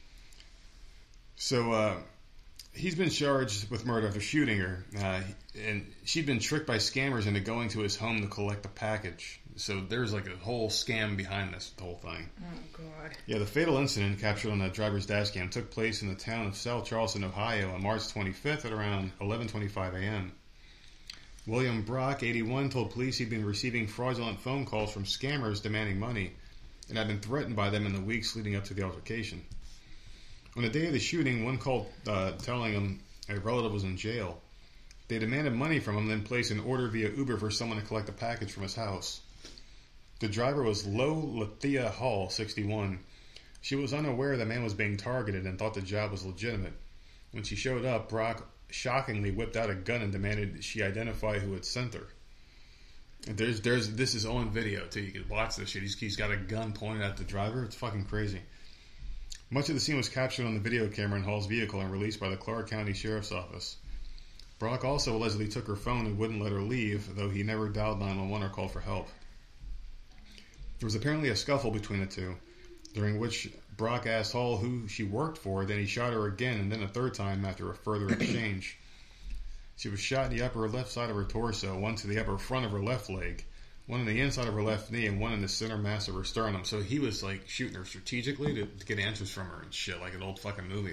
So, he's been charged with murder after shooting her. And she'd been tricked by scammers into going to his home to collect a package. So there's like a whole scam behind this whole thing. Oh, God. Yeah, the fatal incident captured on the driver's dash cam took place in the town of South Charleston, Ohio on March 25th at around 11:25 a.m. William Brock, 81, told police he'd been receiving fraudulent phone calls from scammers demanding money and had been threatened by them in the weeks leading up to the altercation. On the day of the shooting, one called telling him a relative was in jail. They demanded money from him, then placed an order via Uber for someone to collect a package from his house. The driver was Lo Lethea Hall, 61. She was unaware the man was being targeted and thought the job was legitimate. When she showed up, Brock shockingly whipped out a gun and demanded she identify who had sent her. And this is on video too. You can watch this shit. He's got a gun pointed at the driver. It's fucking crazy. Much of the scene was captured on the video camera in Hall's vehicle and released by the Clark County Sheriff's Office. Brock also allegedly took her phone and wouldn't let her leave, though he never dialed 911 or called for help. There was apparently a scuffle between the two, during which Brock asked Hall who she worked for, then he shot her again and then a third time after a further exchange. She was shot in the upper left side of her torso, one to the upper front of her left leg, one in the inside of her left knee, and one in the center mass of her sternum. So he was like shooting her strategically to get answers from her and shit, like an old fucking movie.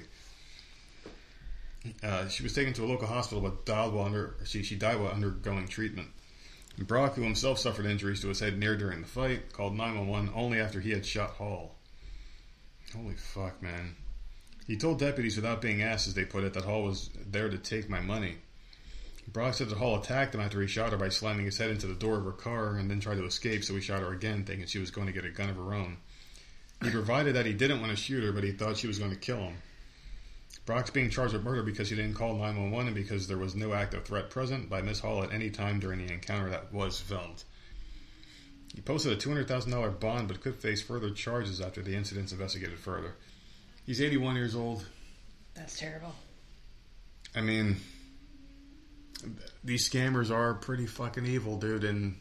She was taken to a local hospital but died while undergoing treatment. Brock, who himself suffered injuries to his head near during the fight, called 911 only after he had shot Hall. Holy fuck, man. He told deputies without being asked, as they put it, that Hall was there to take my money. Brock said that Hall attacked him after he shot her by slamming his head into the door of her car and then tried to escape, so he shot her again, thinking she was going to get a gun of her own. He provided that he didn't want to shoot her, but he thought she was going to kill him. Brock's being charged with murder because he didn't call 911 and because there was no active threat present by Miss Hall at any time during the encounter that was filmed. He posted a $200,000 bond but could face further charges after the incident's investigated further. He's 81 years old. That's terrible. I mean, these scammers are pretty fucking evil, dude, and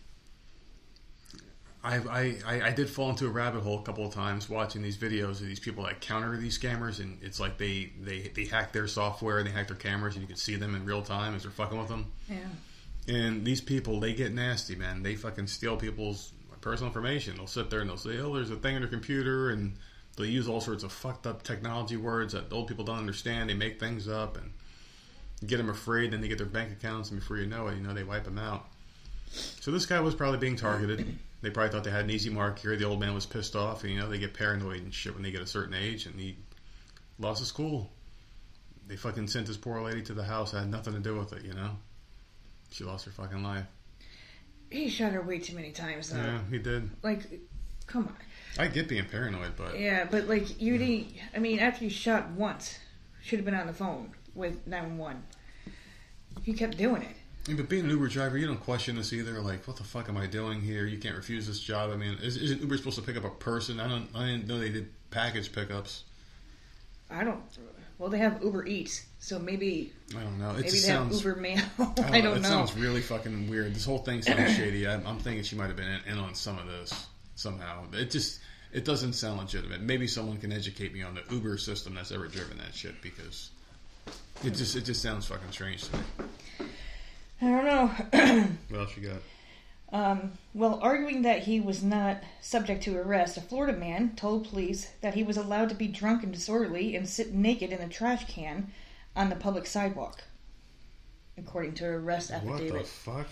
I did fall into a rabbit hole a couple of times watching these videos of these people that counter these scammers, and it's like they hack their software and they hack their cameras and you can see them in real time as they're fucking with them. Yeah. And these people, they get nasty, man. They fucking steal people's personal information. They'll sit there and they'll say, oh, there's a thing on your computer, and they'll use all sorts of fucked up technology words that old people don't understand. They make things up and get them afraid, then they get their bank accounts, and before you know it, they wipe them out. So this guy was probably being targeted. They probably thought they had an easy mark here. The old man was pissed off. And, they get paranoid and shit when they get a certain age, and he lost his cool. They fucking sent this poor lady to the house. It had nothing to do with it, She lost her fucking life. He shot her way too many times, though. Yeah, he did. Like, come on. I get being paranoid, but... Yeah, but, you need... I mean, after you shot once, should have been on the phone with 911. You kept doing it. Yeah, but being an Uber driver, you don't question this either. Like, what the fuck am I doing here? You can't refuse this job. I mean, isn't Uber supposed to pick up a person? I didn't know they did package pickups. I don't... Well, they have Uber Eats, so maybe... I don't know. Maybe they have Uber Mail. I don't know. It sounds really fucking weird. This whole thing sounds shady. I'm thinking she might have been in on some of this somehow. It just... It doesn't sound legitimate. Maybe someone can educate me on the Uber system that's ever driven that shit, because it just sounds fucking strange to me. I don't know. What else you got? Well, arguing that he was not subject to arrest, a Florida man told police that he was allowed to be drunk and disorderly and sit naked in a trash can on the public sidewalk, according to an arrest affidavit. What the fuck?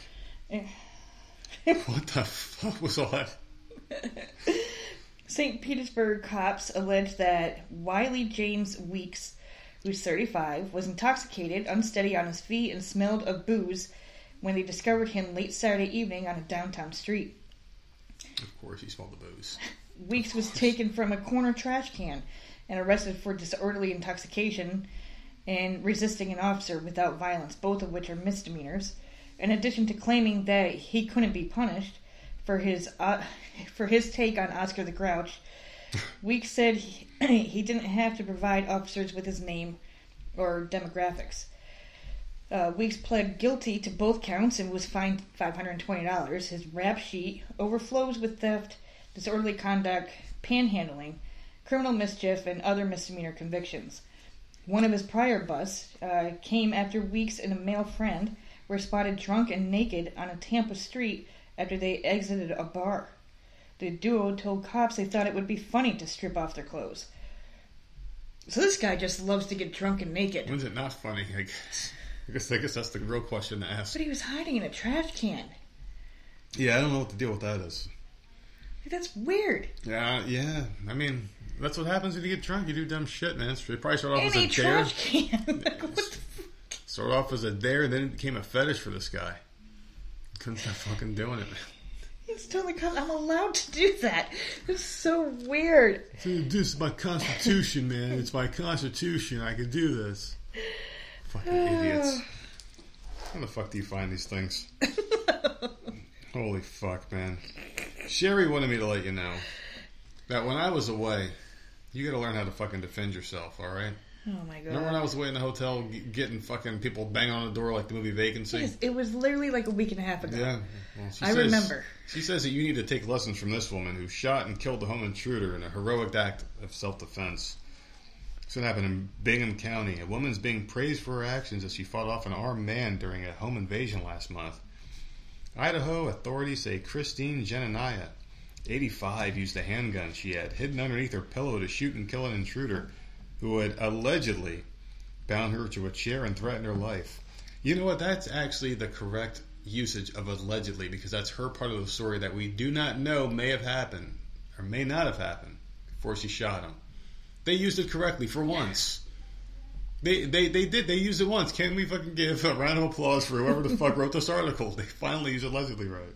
What the fuck was all that? St. Petersburg cops alleged that Wiley James Weeks, who's 35, was intoxicated, unsteady on his feet, and smelled of booze when they discovered him late Saturday evening on a downtown street. Of course, he smelled the booze. Weeks was taken from a corner trash can and arrested for disorderly intoxication and resisting an officer without violence, both of which are misdemeanors. In addition to claiming that he couldn't be punished for his take on Oscar the Grouch, Weeks said he didn't have to provide officers with his name or demographics. Weeks pled guilty to both counts and was fined $520. His rap sheet overflows with theft, disorderly conduct, panhandling, criminal mischief, and other misdemeanor convictions. One of his prior busts came after Weeks and a male friend were spotted drunk and naked on a Tampa street after they exited a bar. The duo told cops they thought it would be funny to strip off their clothes. So this guy just loves to get drunk and naked. When's it not funny, I guess? I guess that's the real question to ask. But he was hiding in a trash can. Yeah, I don't know what the deal with that is. That's weird. Yeah. I mean, that's what happens when you get drunk. You do dumb shit, man. They probably start off as a dare. trash can. What the Started off as a dare, and then it became a fetish for this guy. Couldn't stop fucking doing it, man. He's totally I'm allowed to do that. It's so weird. This is my constitution, man. It's my constitution. I can do this. Fucking idiots. How the fuck do you find these things? Holy fuck, man. Sherry wanted me to let you know that when I was away, you gotta learn how to fucking defend yourself, alright? Oh my god. Remember when I was away in the hotel getting fucking people banging on the door like the movie Vacancy? Yes, it was literally like a week and a half ago. Yeah. Well, remember. She says that you need to take lessons from this woman who shot and killed the home intruder in a heroic act of self-defense. This happened in Bingham County. A woman's being praised for her actions as she fought off an armed man during a home invasion last month. Idaho authorities say Christine Jananiah, 85, used a handgun she had hidden underneath her pillow to shoot and kill an intruder who had allegedly bound her to a chair and threatened her life. You know what? That's actually the correct usage of allegedly, because that's her part of the story that we do not know may have happened or may not have happened before she shot him. They used it correctly for once. They did. They used it once. Can we fucking give a round of applause for whoever the fuck wrote this article? They finally used allegedly right.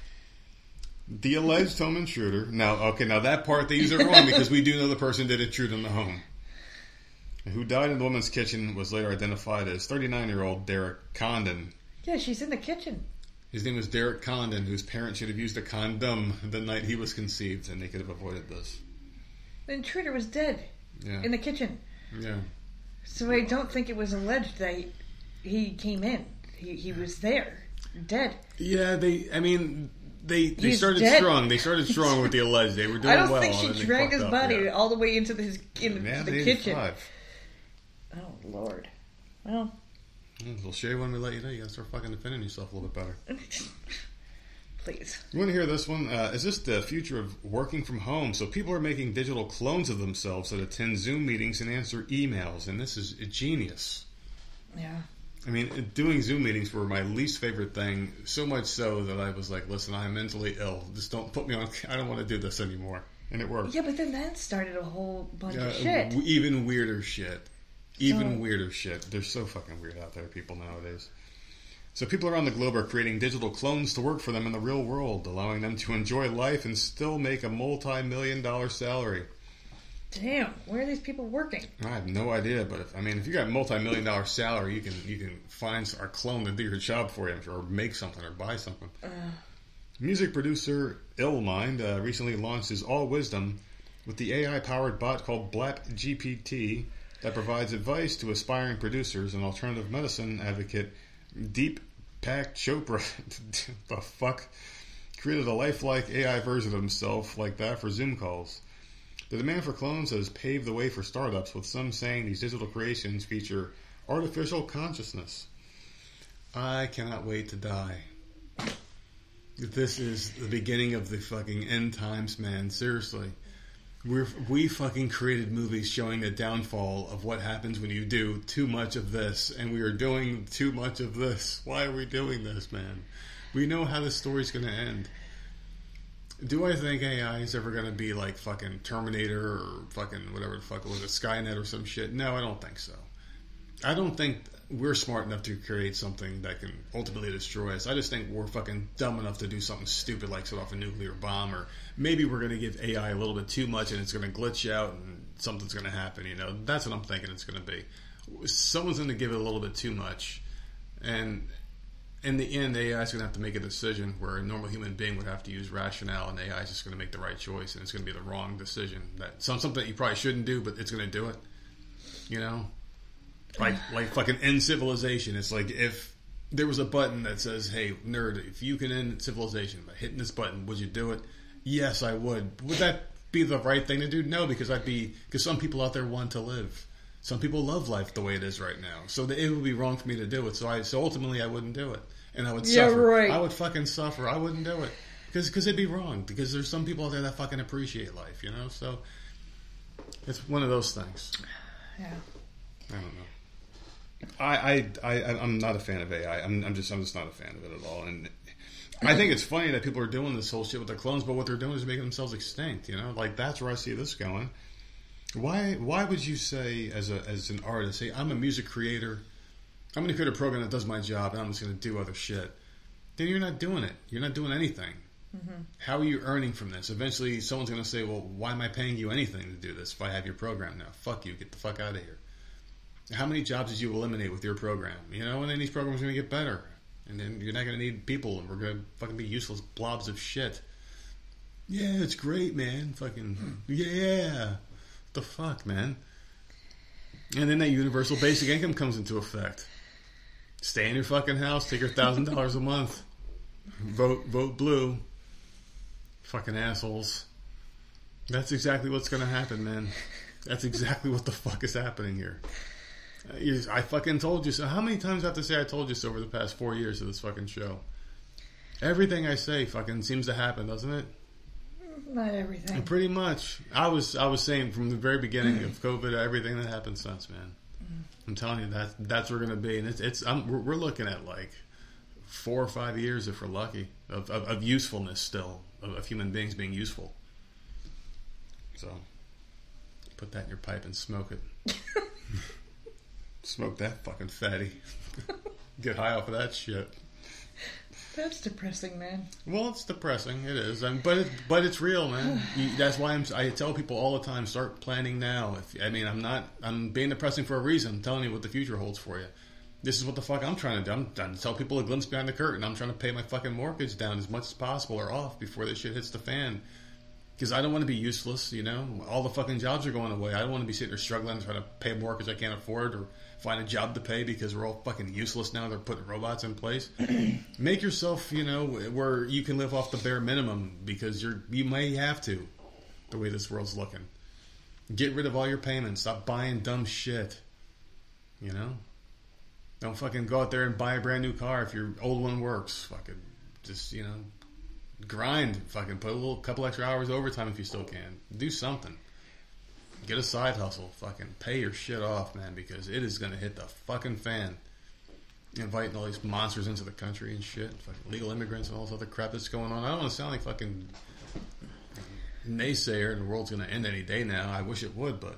The alleged home intruder. Now that part they used it wrong because we do know the person did intrude in the home. Who died in the woman's kitchen was later identified as 39-year-old Derek Condon. Yeah, she's in the kitchen. His name was Derek Condon, whose parents should have used a condom the night he was conceived, and they could have avoided this. The intruder was dead. Yeah. In the kitchen. Yeah. So I don't think it was alleged that he came in. He was there, dead. Yeah, they started dead. strong. They started strong with the alleged. They were doing well. I don't think she dragged his body all the way into the kitchen. Oh Lord. Well. Sherry wanted me to let you know you gotta start fucking defending yourself a little bit better. Please. You want to hear this one? Is this the future of working from home? So people are making digital clones of themselves that attend Zoom meetings and answer emails, and this is genius. Yeah. I mean, doing Zoom meetings were my least favorite thing, so much so that I was like, listen, I'm mentally ill. Just don't put me on. I don't want to do this anymore. And it worked. Yeah, but then that started a whole bunch of shit. Even weirder shit. Weirder shit. They're so fucking weird out there, people nowadays. So people around the globe are creating digital clones to work for them in the real world, allowing them to enjoy life and still make a multi-million-dollar salary. Damn, where are these people working? I have no idea, but if you got a multi-million-dollar salary, you can find a clone to do your job for you, or make something, or buy something. Music producer Illmind recently launched his All Wisdom with the AI-powered bot called BlackGPT that provides advice to aspiring producers. And alternative medicine advocate Deepak Chopra, the fuck, created a lifelike AI version of himself like that for Zoom calls. The demand for clones has paved the way for startups, with some saying these digital creations feature artificial consciousness. I cannot wait to die. This is the beginning of the fucking end times, man. Seriously. We fucking created movies showing the downfall of what happens when you do too much of this, and we are doing too much of this. Why are we doing this, man? We know how this story's going to end. Do I think AI is ever going to be like fucking Terminator or fucking whatever the fuck it was, a Skynet or some shit? No, I don't think so. I don't think we're smart enough to create something that can ultimately destroy us. I just think we're fucking dumb enough to do something stupid like set off a nuclear bomb, or maybe we're going to give AI a little bit too much and it's going to glitch out and something's going to happen, you know. That's what I'm thinking it's going to be. Someone's going to give it a little bit too much, and in the end, AI is going to have to make a decision where a normal human being would have to use rationale, and AI is just going to make the right choice, and it's going to be the wrong decision. That something that you probably shouldn't do, but it's going to do it, you know. Like fucking end civilization. It's like if there was a button that says, "Hey, nerd, if you can end civilization by hitting this button, would you do it?" Yes, I would. Would that be the right thing to do? No, because some people out there want to live. Some people love life the way it is right now. So it would be wrong for me to do it. So ultimately, I wouldn't do it, and I would suffer. Right. I would fucking suffer. I wouldn't do it because it'd be wrong. Because there's some people out there that fucking appreciate life, you know. So it's one of those things. Yeah. I don't know. I'm not a fan of AI. I'm just not a fan of it at all. And I think it's funny that people are doing this whole shit with their clones, but what they're doing is making themselves extinct. You know, like that's where I see this going. Why would you say as an artist, say I'm a music creator, I'm going to create a program that does my job, and I'm just going to do other shit? Then you're not doing it. You're not doing anything. Mm-hmm. How are you earning from this? Eventually, someone's going to say, "Well, why am I paying you anything to do this if I have your program now? Fuck you. Get the fuck out of here." How many jobs did you eliminate with your program? You know, and then these programs are going to get better. And then you're not going to need people, and we're going to fucking be useless blobs of shit. Yeah, it's great, man. Fucking, yeah. What the fuck, man? And then that universal basic income comes into effect. Stay in your fucking house, take your $1,000 a month. Vote blue. Fucking assholes. That's exactly what's going to happen, man. That's exactly what the fuck is happening here. I fucking told you so. How many times do I have to say I told you so over the past 4 years of this fucking show? Everything I say fucking seems to happen, doesn't it? Not everything. Pretty much. I was saying from the very beginning of COVID, everything that happened since, man. I'm telling you that's where we're gonna be, and we're looking at like 4 or 5 years if we're lucky of usefulness still of human beings being useful. So put that in your pipe and smoke it. Smoke that fucking fatty. Get high off of that shit. That's depressing, man. Well, it's depressing. It is, but it's real, man. That's why I tell people all the time: start planning now. I'm being depressing for a reason. I'm telling you what the future holds for you. This is what the fuck I'm trying to do. I'm trying to tell people a glimpse behind the curtain. I'm trying to pay my fucking mortgage down as much as possible or off before this shit hits the fan. Because I don't want to be useless, you know. All the fucking jobs are going away. I don't want to be sitting there struggling trying to pay a mortgage I can't afford or find a job to pay because we're all fucking useless now. They're putting robots in place. Make yourself, you know, where you can live off the bare minimum because you may have to, the way this world's looking. Get rid of all your payments. Stop buying dumb shit. You know? Don't fucking go out there and buy a brand new car if your old one works. Fucking just, you know, grind. Fucking put a couple extra hours overtime if you still can. Do something. Get a side hustle. Fucking pay your shit off, man, because it is going to hit the fucking fan. Inviting all these monsters into the country and shit. Fucking legal immigrants and all this other crap that's going on. I don't want to sound like fucking naysayer and the world's going to end any day now. I wish it would, but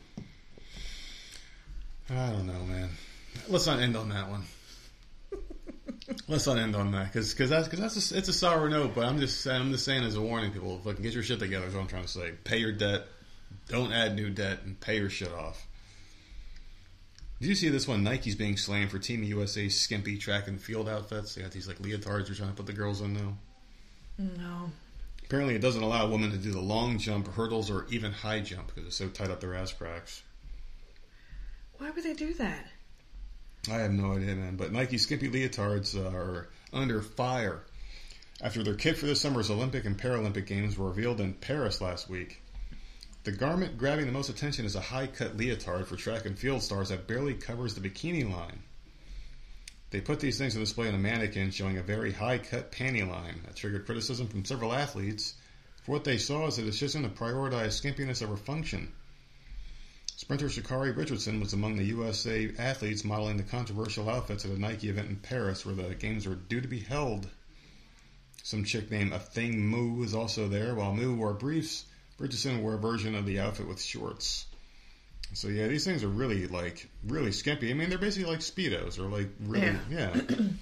I don't know, man. Let's not end on that one. Let's not end on that because it's a sour note. But I'm just saying as a warning, people, fucking get your shit together. Is what I'm trying to say. Pay your debt. Don't add new debt and pay your shit off. Did you see this one? Nike's being slammed for Team USA's skimpy track and field outfits. They got these like leotards they're trying to put the girls in now. No. Apparently, it doesn't allow women to do the long jump, hurdles, or even high jump because it's so tight up their ass cracks. Why would they do that? I have no idea, man. But Nike's skimpy leotards are under fire after their kit for this summer's Olympic and Paralympic Games were revealed in Paris last week. The garment grabbing the most attention is a high-cut leotard for track and field stars that barely covers the bikini line. They put these things on display on a mannequin showing a very high-cut panty line that triggered criticism from several athletes for what they saw as a decision to prioritize skimpiness over function. Sprinter Sha'Carri Richardson was among the USA athletes modeling the controversial outfits at a Nike event in Paris where the games were due to be held. Some chick named A Thing Moo was also there. While Moo wore briefs, Richardson wore a version of the outfit with shorts. So yeah, these things are really skimpy. I mean, they're basically like Speedos or like really, yeah.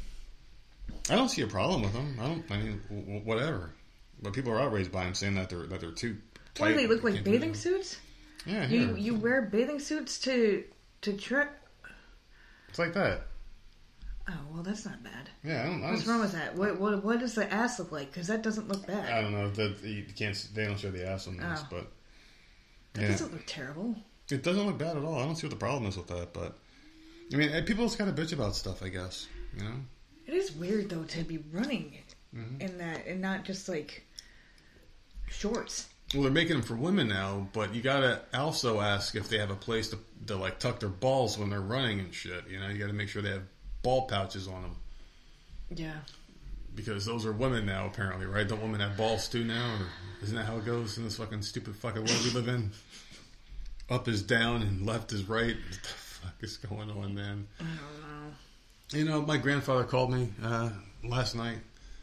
I don't see a problem with them. I mean, whatever. But people are outraged by them, saying that they're too tight. What do they look like? Bathing suits? Yeah. You wear bathing suits to trek? It's like that. Oh well, that's not bad. Yeah, what's wrong with that? What does the ass look like? Because that doesn't look bad. I don't know. They don't show the ass on this, but that doesn't look terrible. It doesn't look bad at all. I don't see what the problem is with that, but I mean, people just kind of bitch about stuff, I guess. You know, it is weird though to be running in that and not just like shorts. Well, they're making them for women now, but you gotta also ask if they have a place to like tuck their balls when they're running and shit. You know, you gotta make sure they have ball pouches on them. Yeah. Because those are women now, apparently, right? Don't women have balls too now? Or isn't that how it goes in this fucking stupid fucking world we live in? Up is down and left is right. What the fuck is going on, man? I don't know. You know, my grandfather called me last night.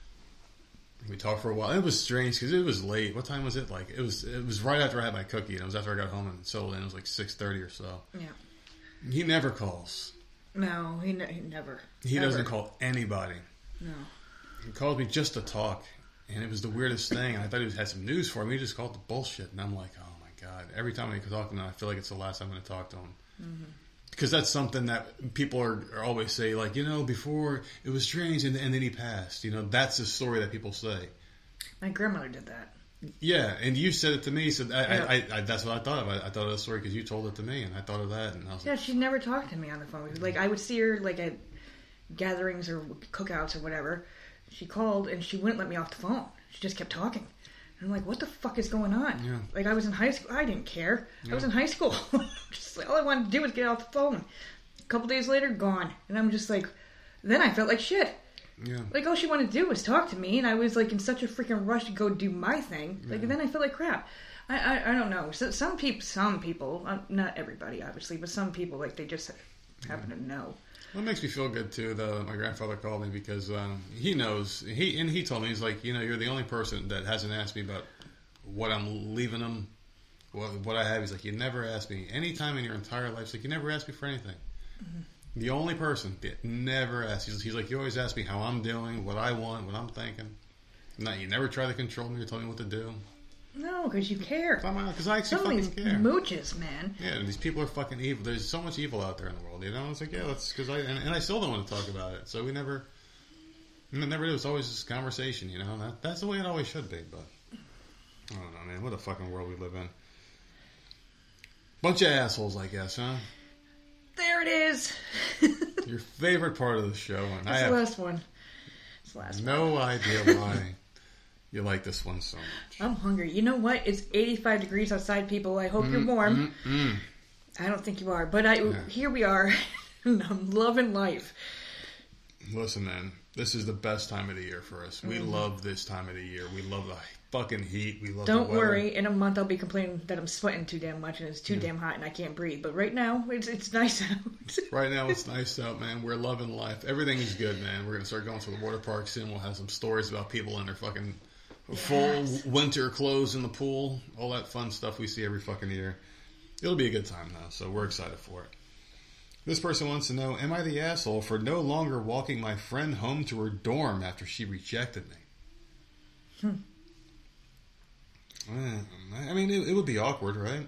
We talked for a while. It was strange because it was late. What time was it? Like it was right after I had my cookie, and it was after I got home and settled in. It was like 6:30 or so. Yeah. He never calls. No, he never. He doesn't call anybody. No. He called me just to talk, and it was the weirdest thing. I thought he had some news for me. He just called the bullshit, and I'm like, oh my god! Every time I talk to him, I feel like it's the last time I'm going to talk to him. Mm-hmm. Because that's something that people are always say, like, you know, before it was strange and then he passed. You know, that's the story that people say. My grandmother did that. Yeah, and you said it to me, so I that's what I thought of. I thought of the story because you told it to me, and I thought of that. And I was like, she never talked to me on the phone. Like, I would see her, like, at gatherings or cookouts or whatever. She called, and she wouldn't let me off the phone. She just kept talking. And I'm like, what the fuck is going on? Yeah. Like, I was in high school. I didn't care. Yeah. I was in high school. Just like, all I wanted to do was get off the phone. A couple days later, gone. And I'm just like, then I felt like shit. Yeah. Like, all she wanted to do was talk to me, and I was, like, in such a freaking rush to go do my thing. Like, and then I felt like crap. I don't know. So, some people, not everybody, obviously, but some people, like, they just happen to know. Well, it makes me feel good, too, though. My grandfather called me because he knows. He told me, he's like, you know, you're the only person that hasn't asked me about what I'm leaving him, what I have. He's like, you never asked me any time in your entire life. He's like, you never asked me for anything. Mm-hmm. The only person that never asked. He's like, you always ask me how I'm doing, what I want, what I'm thinking. You never try to control me or tell me what to do. No, because you care. Because I actually fucking care. Mooches, man. Yeah, these people are fucking evil. There's so much evil out there in the world, you know? It's like, yeah, that's because and I still don't want to talk about it. So we never do. It's always this conversation, you know? That's the way it always should be, but I don't know, man. What a fucking world we live in. Bunch of assholes, I guess, huh? There it is. Your favorite part of the show. And That's the last one. It's the last one. No idea why you like this one so much. I'm hungry. You know what? It's 85 degrees outside, people. I hope you're warm. I don't think you are. But here we are. I'm loving life. Listen, man. This is the best time of the year for us. We love this time of the year. We love the fucking heat. We love Don't worry. In a month, I'll be complaining that I'm sweating too damn much and it's too damn hot and I can't breathe. But right now, it's nice out. Right now, it's nice out, man. We're loving life. Everything is good, man. We're going to start going to the water park soon. We'll have some stories about people in their fucking full winter clothes in the pool. All that fun stuff we see every fucking year. It'll be a good time, though, so we're excited for it. This person wants to know, am I the asshole for no longer walking my friend home to her dorm after she rejected me? I mean, it would be awkward, right?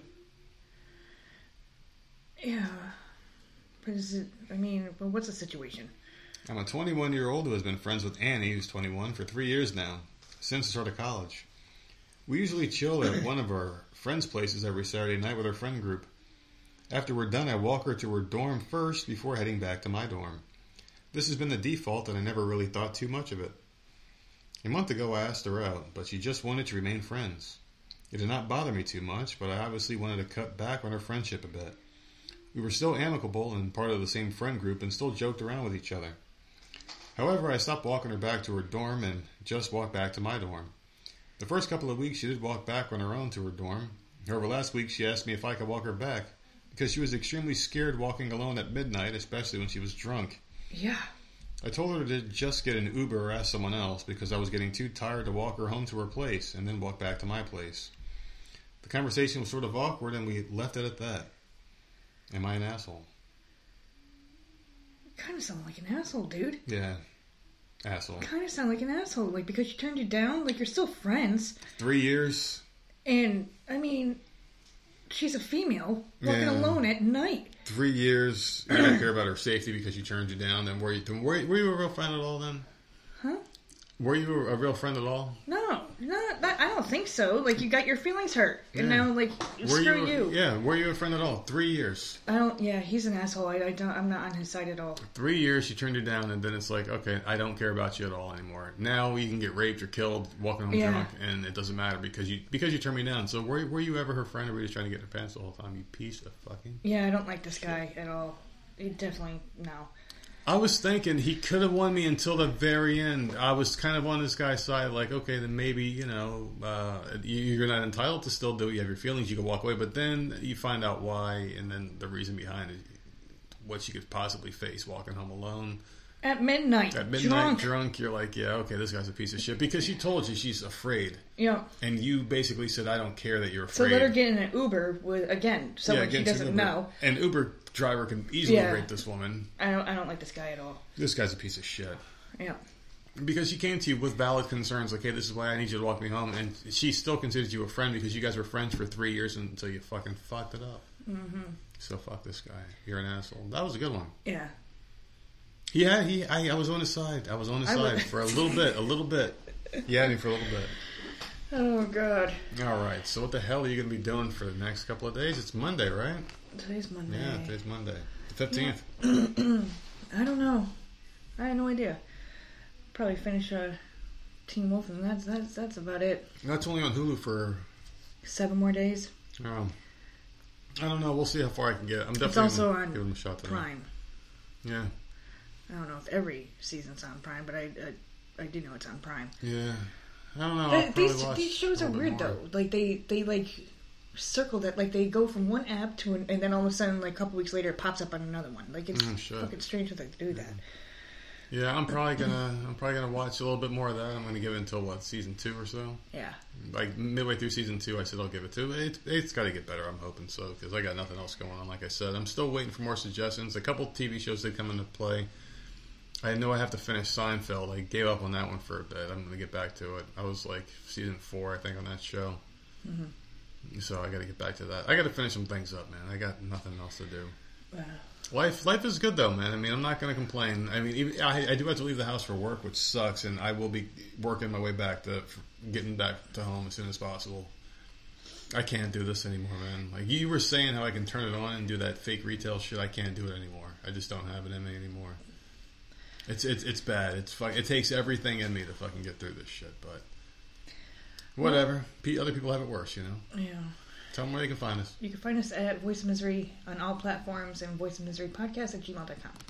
Yeah. But what's the situation? I'm a 21-year-old who has been friends with Annie, who's 21, for 3 years now, since the start of college. We usually chill at one of our friends' places every Saturday night with our friend group. After we're done, I walk her to her dorm first before heading back to my dorm. This has been the default, and I never really thought too much of it. A month ago, I asked her out, but she just wanted to remain friends. It did not bother me too much, but I obviously wanted to cut back on our friendship a bit. We were still amicable and part of the same friend group and still joked around with each other. However, I stopped walking her back to her dorm and just walked back to my dorm. The first couple of weeks, she did walk back on her own to her dorm. However, last week she asked me if I could walk her back because she was extremely scared walking alone at midnight, especially when she was drunk. Yeah. I told her to just get an Uber or ask someone else because I was getting too tired to walk her home to her place and then walk back to my place. The conversation was sort of awkward and we left it at that. Am I an asshole? You kind of sound like an asshole, dude. Yeah. Asshole. You kind of sound like an asshole. Like, because she turned you down, like, you're still friends. 3 years. And, I mean, she's a female walking alone at night. 3 years. You don't care about her safety because she turned you down. Then were you a real friend at all then? Huh? Were you a real friend at all? No, I don't think so. Like, you got your feelings hurt, and now, like, screw you. Yeah, were you a friend at all? 3 years. I don't. Yeah, he's an asshole. I'm not on his side at all. 3 years, she turned you down, and then it's like, okay, I don't care about you at all anymore. Now you can get raped or killed walking home drunk, and it doesn't matter because you turned me down. So were you ever her friend, or were you just trying to get in her pants the whole time? You piece of fucking. Yeah, I don't like this guy at all. He definitely no. I was thinking he could have won me until the very end. I was kind of on this guy's side, like, okay, then maybe, you're not entitled to still do it. You have your feelings, you can walk away, but then you find out why, and then the reason behind it, what she could possibly face walking home alone. At midnight, drunk, you're like, yeah, okay, this guy's a piece of shit. Because she told you she's afraid. Yeah. And you basically said, I don't care that you're afraid. So let her get in an Uber with, again, someone she doesn't know. And Uber driver can easily rape this woman. I don't like this guy at all. This guy's a piece of shit. Yeah. Because she came to you with valid concerns, like, hey, this is why I need you to walk me home. And she still considers you a friend because you guys were friends for 3 years until you fucking fucked it up. Mm-hmm. So fuck this guy. You're an asshole. That was a good one. Yeah. Yeah, I was on his side. I was on his side for a little bit. You had me for a little bit. Oh, God. All right, so what the hell are you going to be doing for the next couple of days? It's Monday, right? Today's Monday. Yeah, today's Monday. The 15th. Yeah. I don't know. I have no idea. Probably finish Teen Wolf, and that's about it. That's only on Hulu for 7 more days. I don't know. We'll see how far I can get. I'm definitely it's also on give him a shot Prime. Yeah. I don't know if every season's on Prime, but I do know it's on Prime. Yeah. I don't know. These shows are weird though. Like they like circle that. Like they go from one app to and then all of a sudden, like a couple weeks later, it pops up on another one. Like it's fucking strange that they do that. Yeah, I'm probably gonna watch a little bit more of that. I'm gonna give it until season 2 or so. Yeah. Like midway through season 2, I said I'll give it 2. It's got to get better. I'm hoping so because I got nothing else going on. Like I said, I'm still waiting for more suggestions. A couple TV shows that come into play. I know I have to finish Seinfeld. I gave up on that one for a bit. I'm going to get back to it. I was like season 4, I think, on that show. Mm-hmm. So I got to get back to that. I got to finish some things up, man. I got nothing else to do. Life is good though, man. I mean, I'm not going to complain. I mean, I do have to leave the house for work, which sucks, and I will be working my way back to getting back to home as soon as possible. I can't do this anymore, man. Like you were saying, how I can turn it on and do that fake retail shit. I can't do it anymore. I just don't have it in me anymore. It's bad. It takes everything in me to fucking get through this shit, but whatever. Other people have it worse, you know? Yeah. Tell them where they can find us. You can find us at Voice of Misery on all platforms and voiceofmiserypodcast@gmail.com.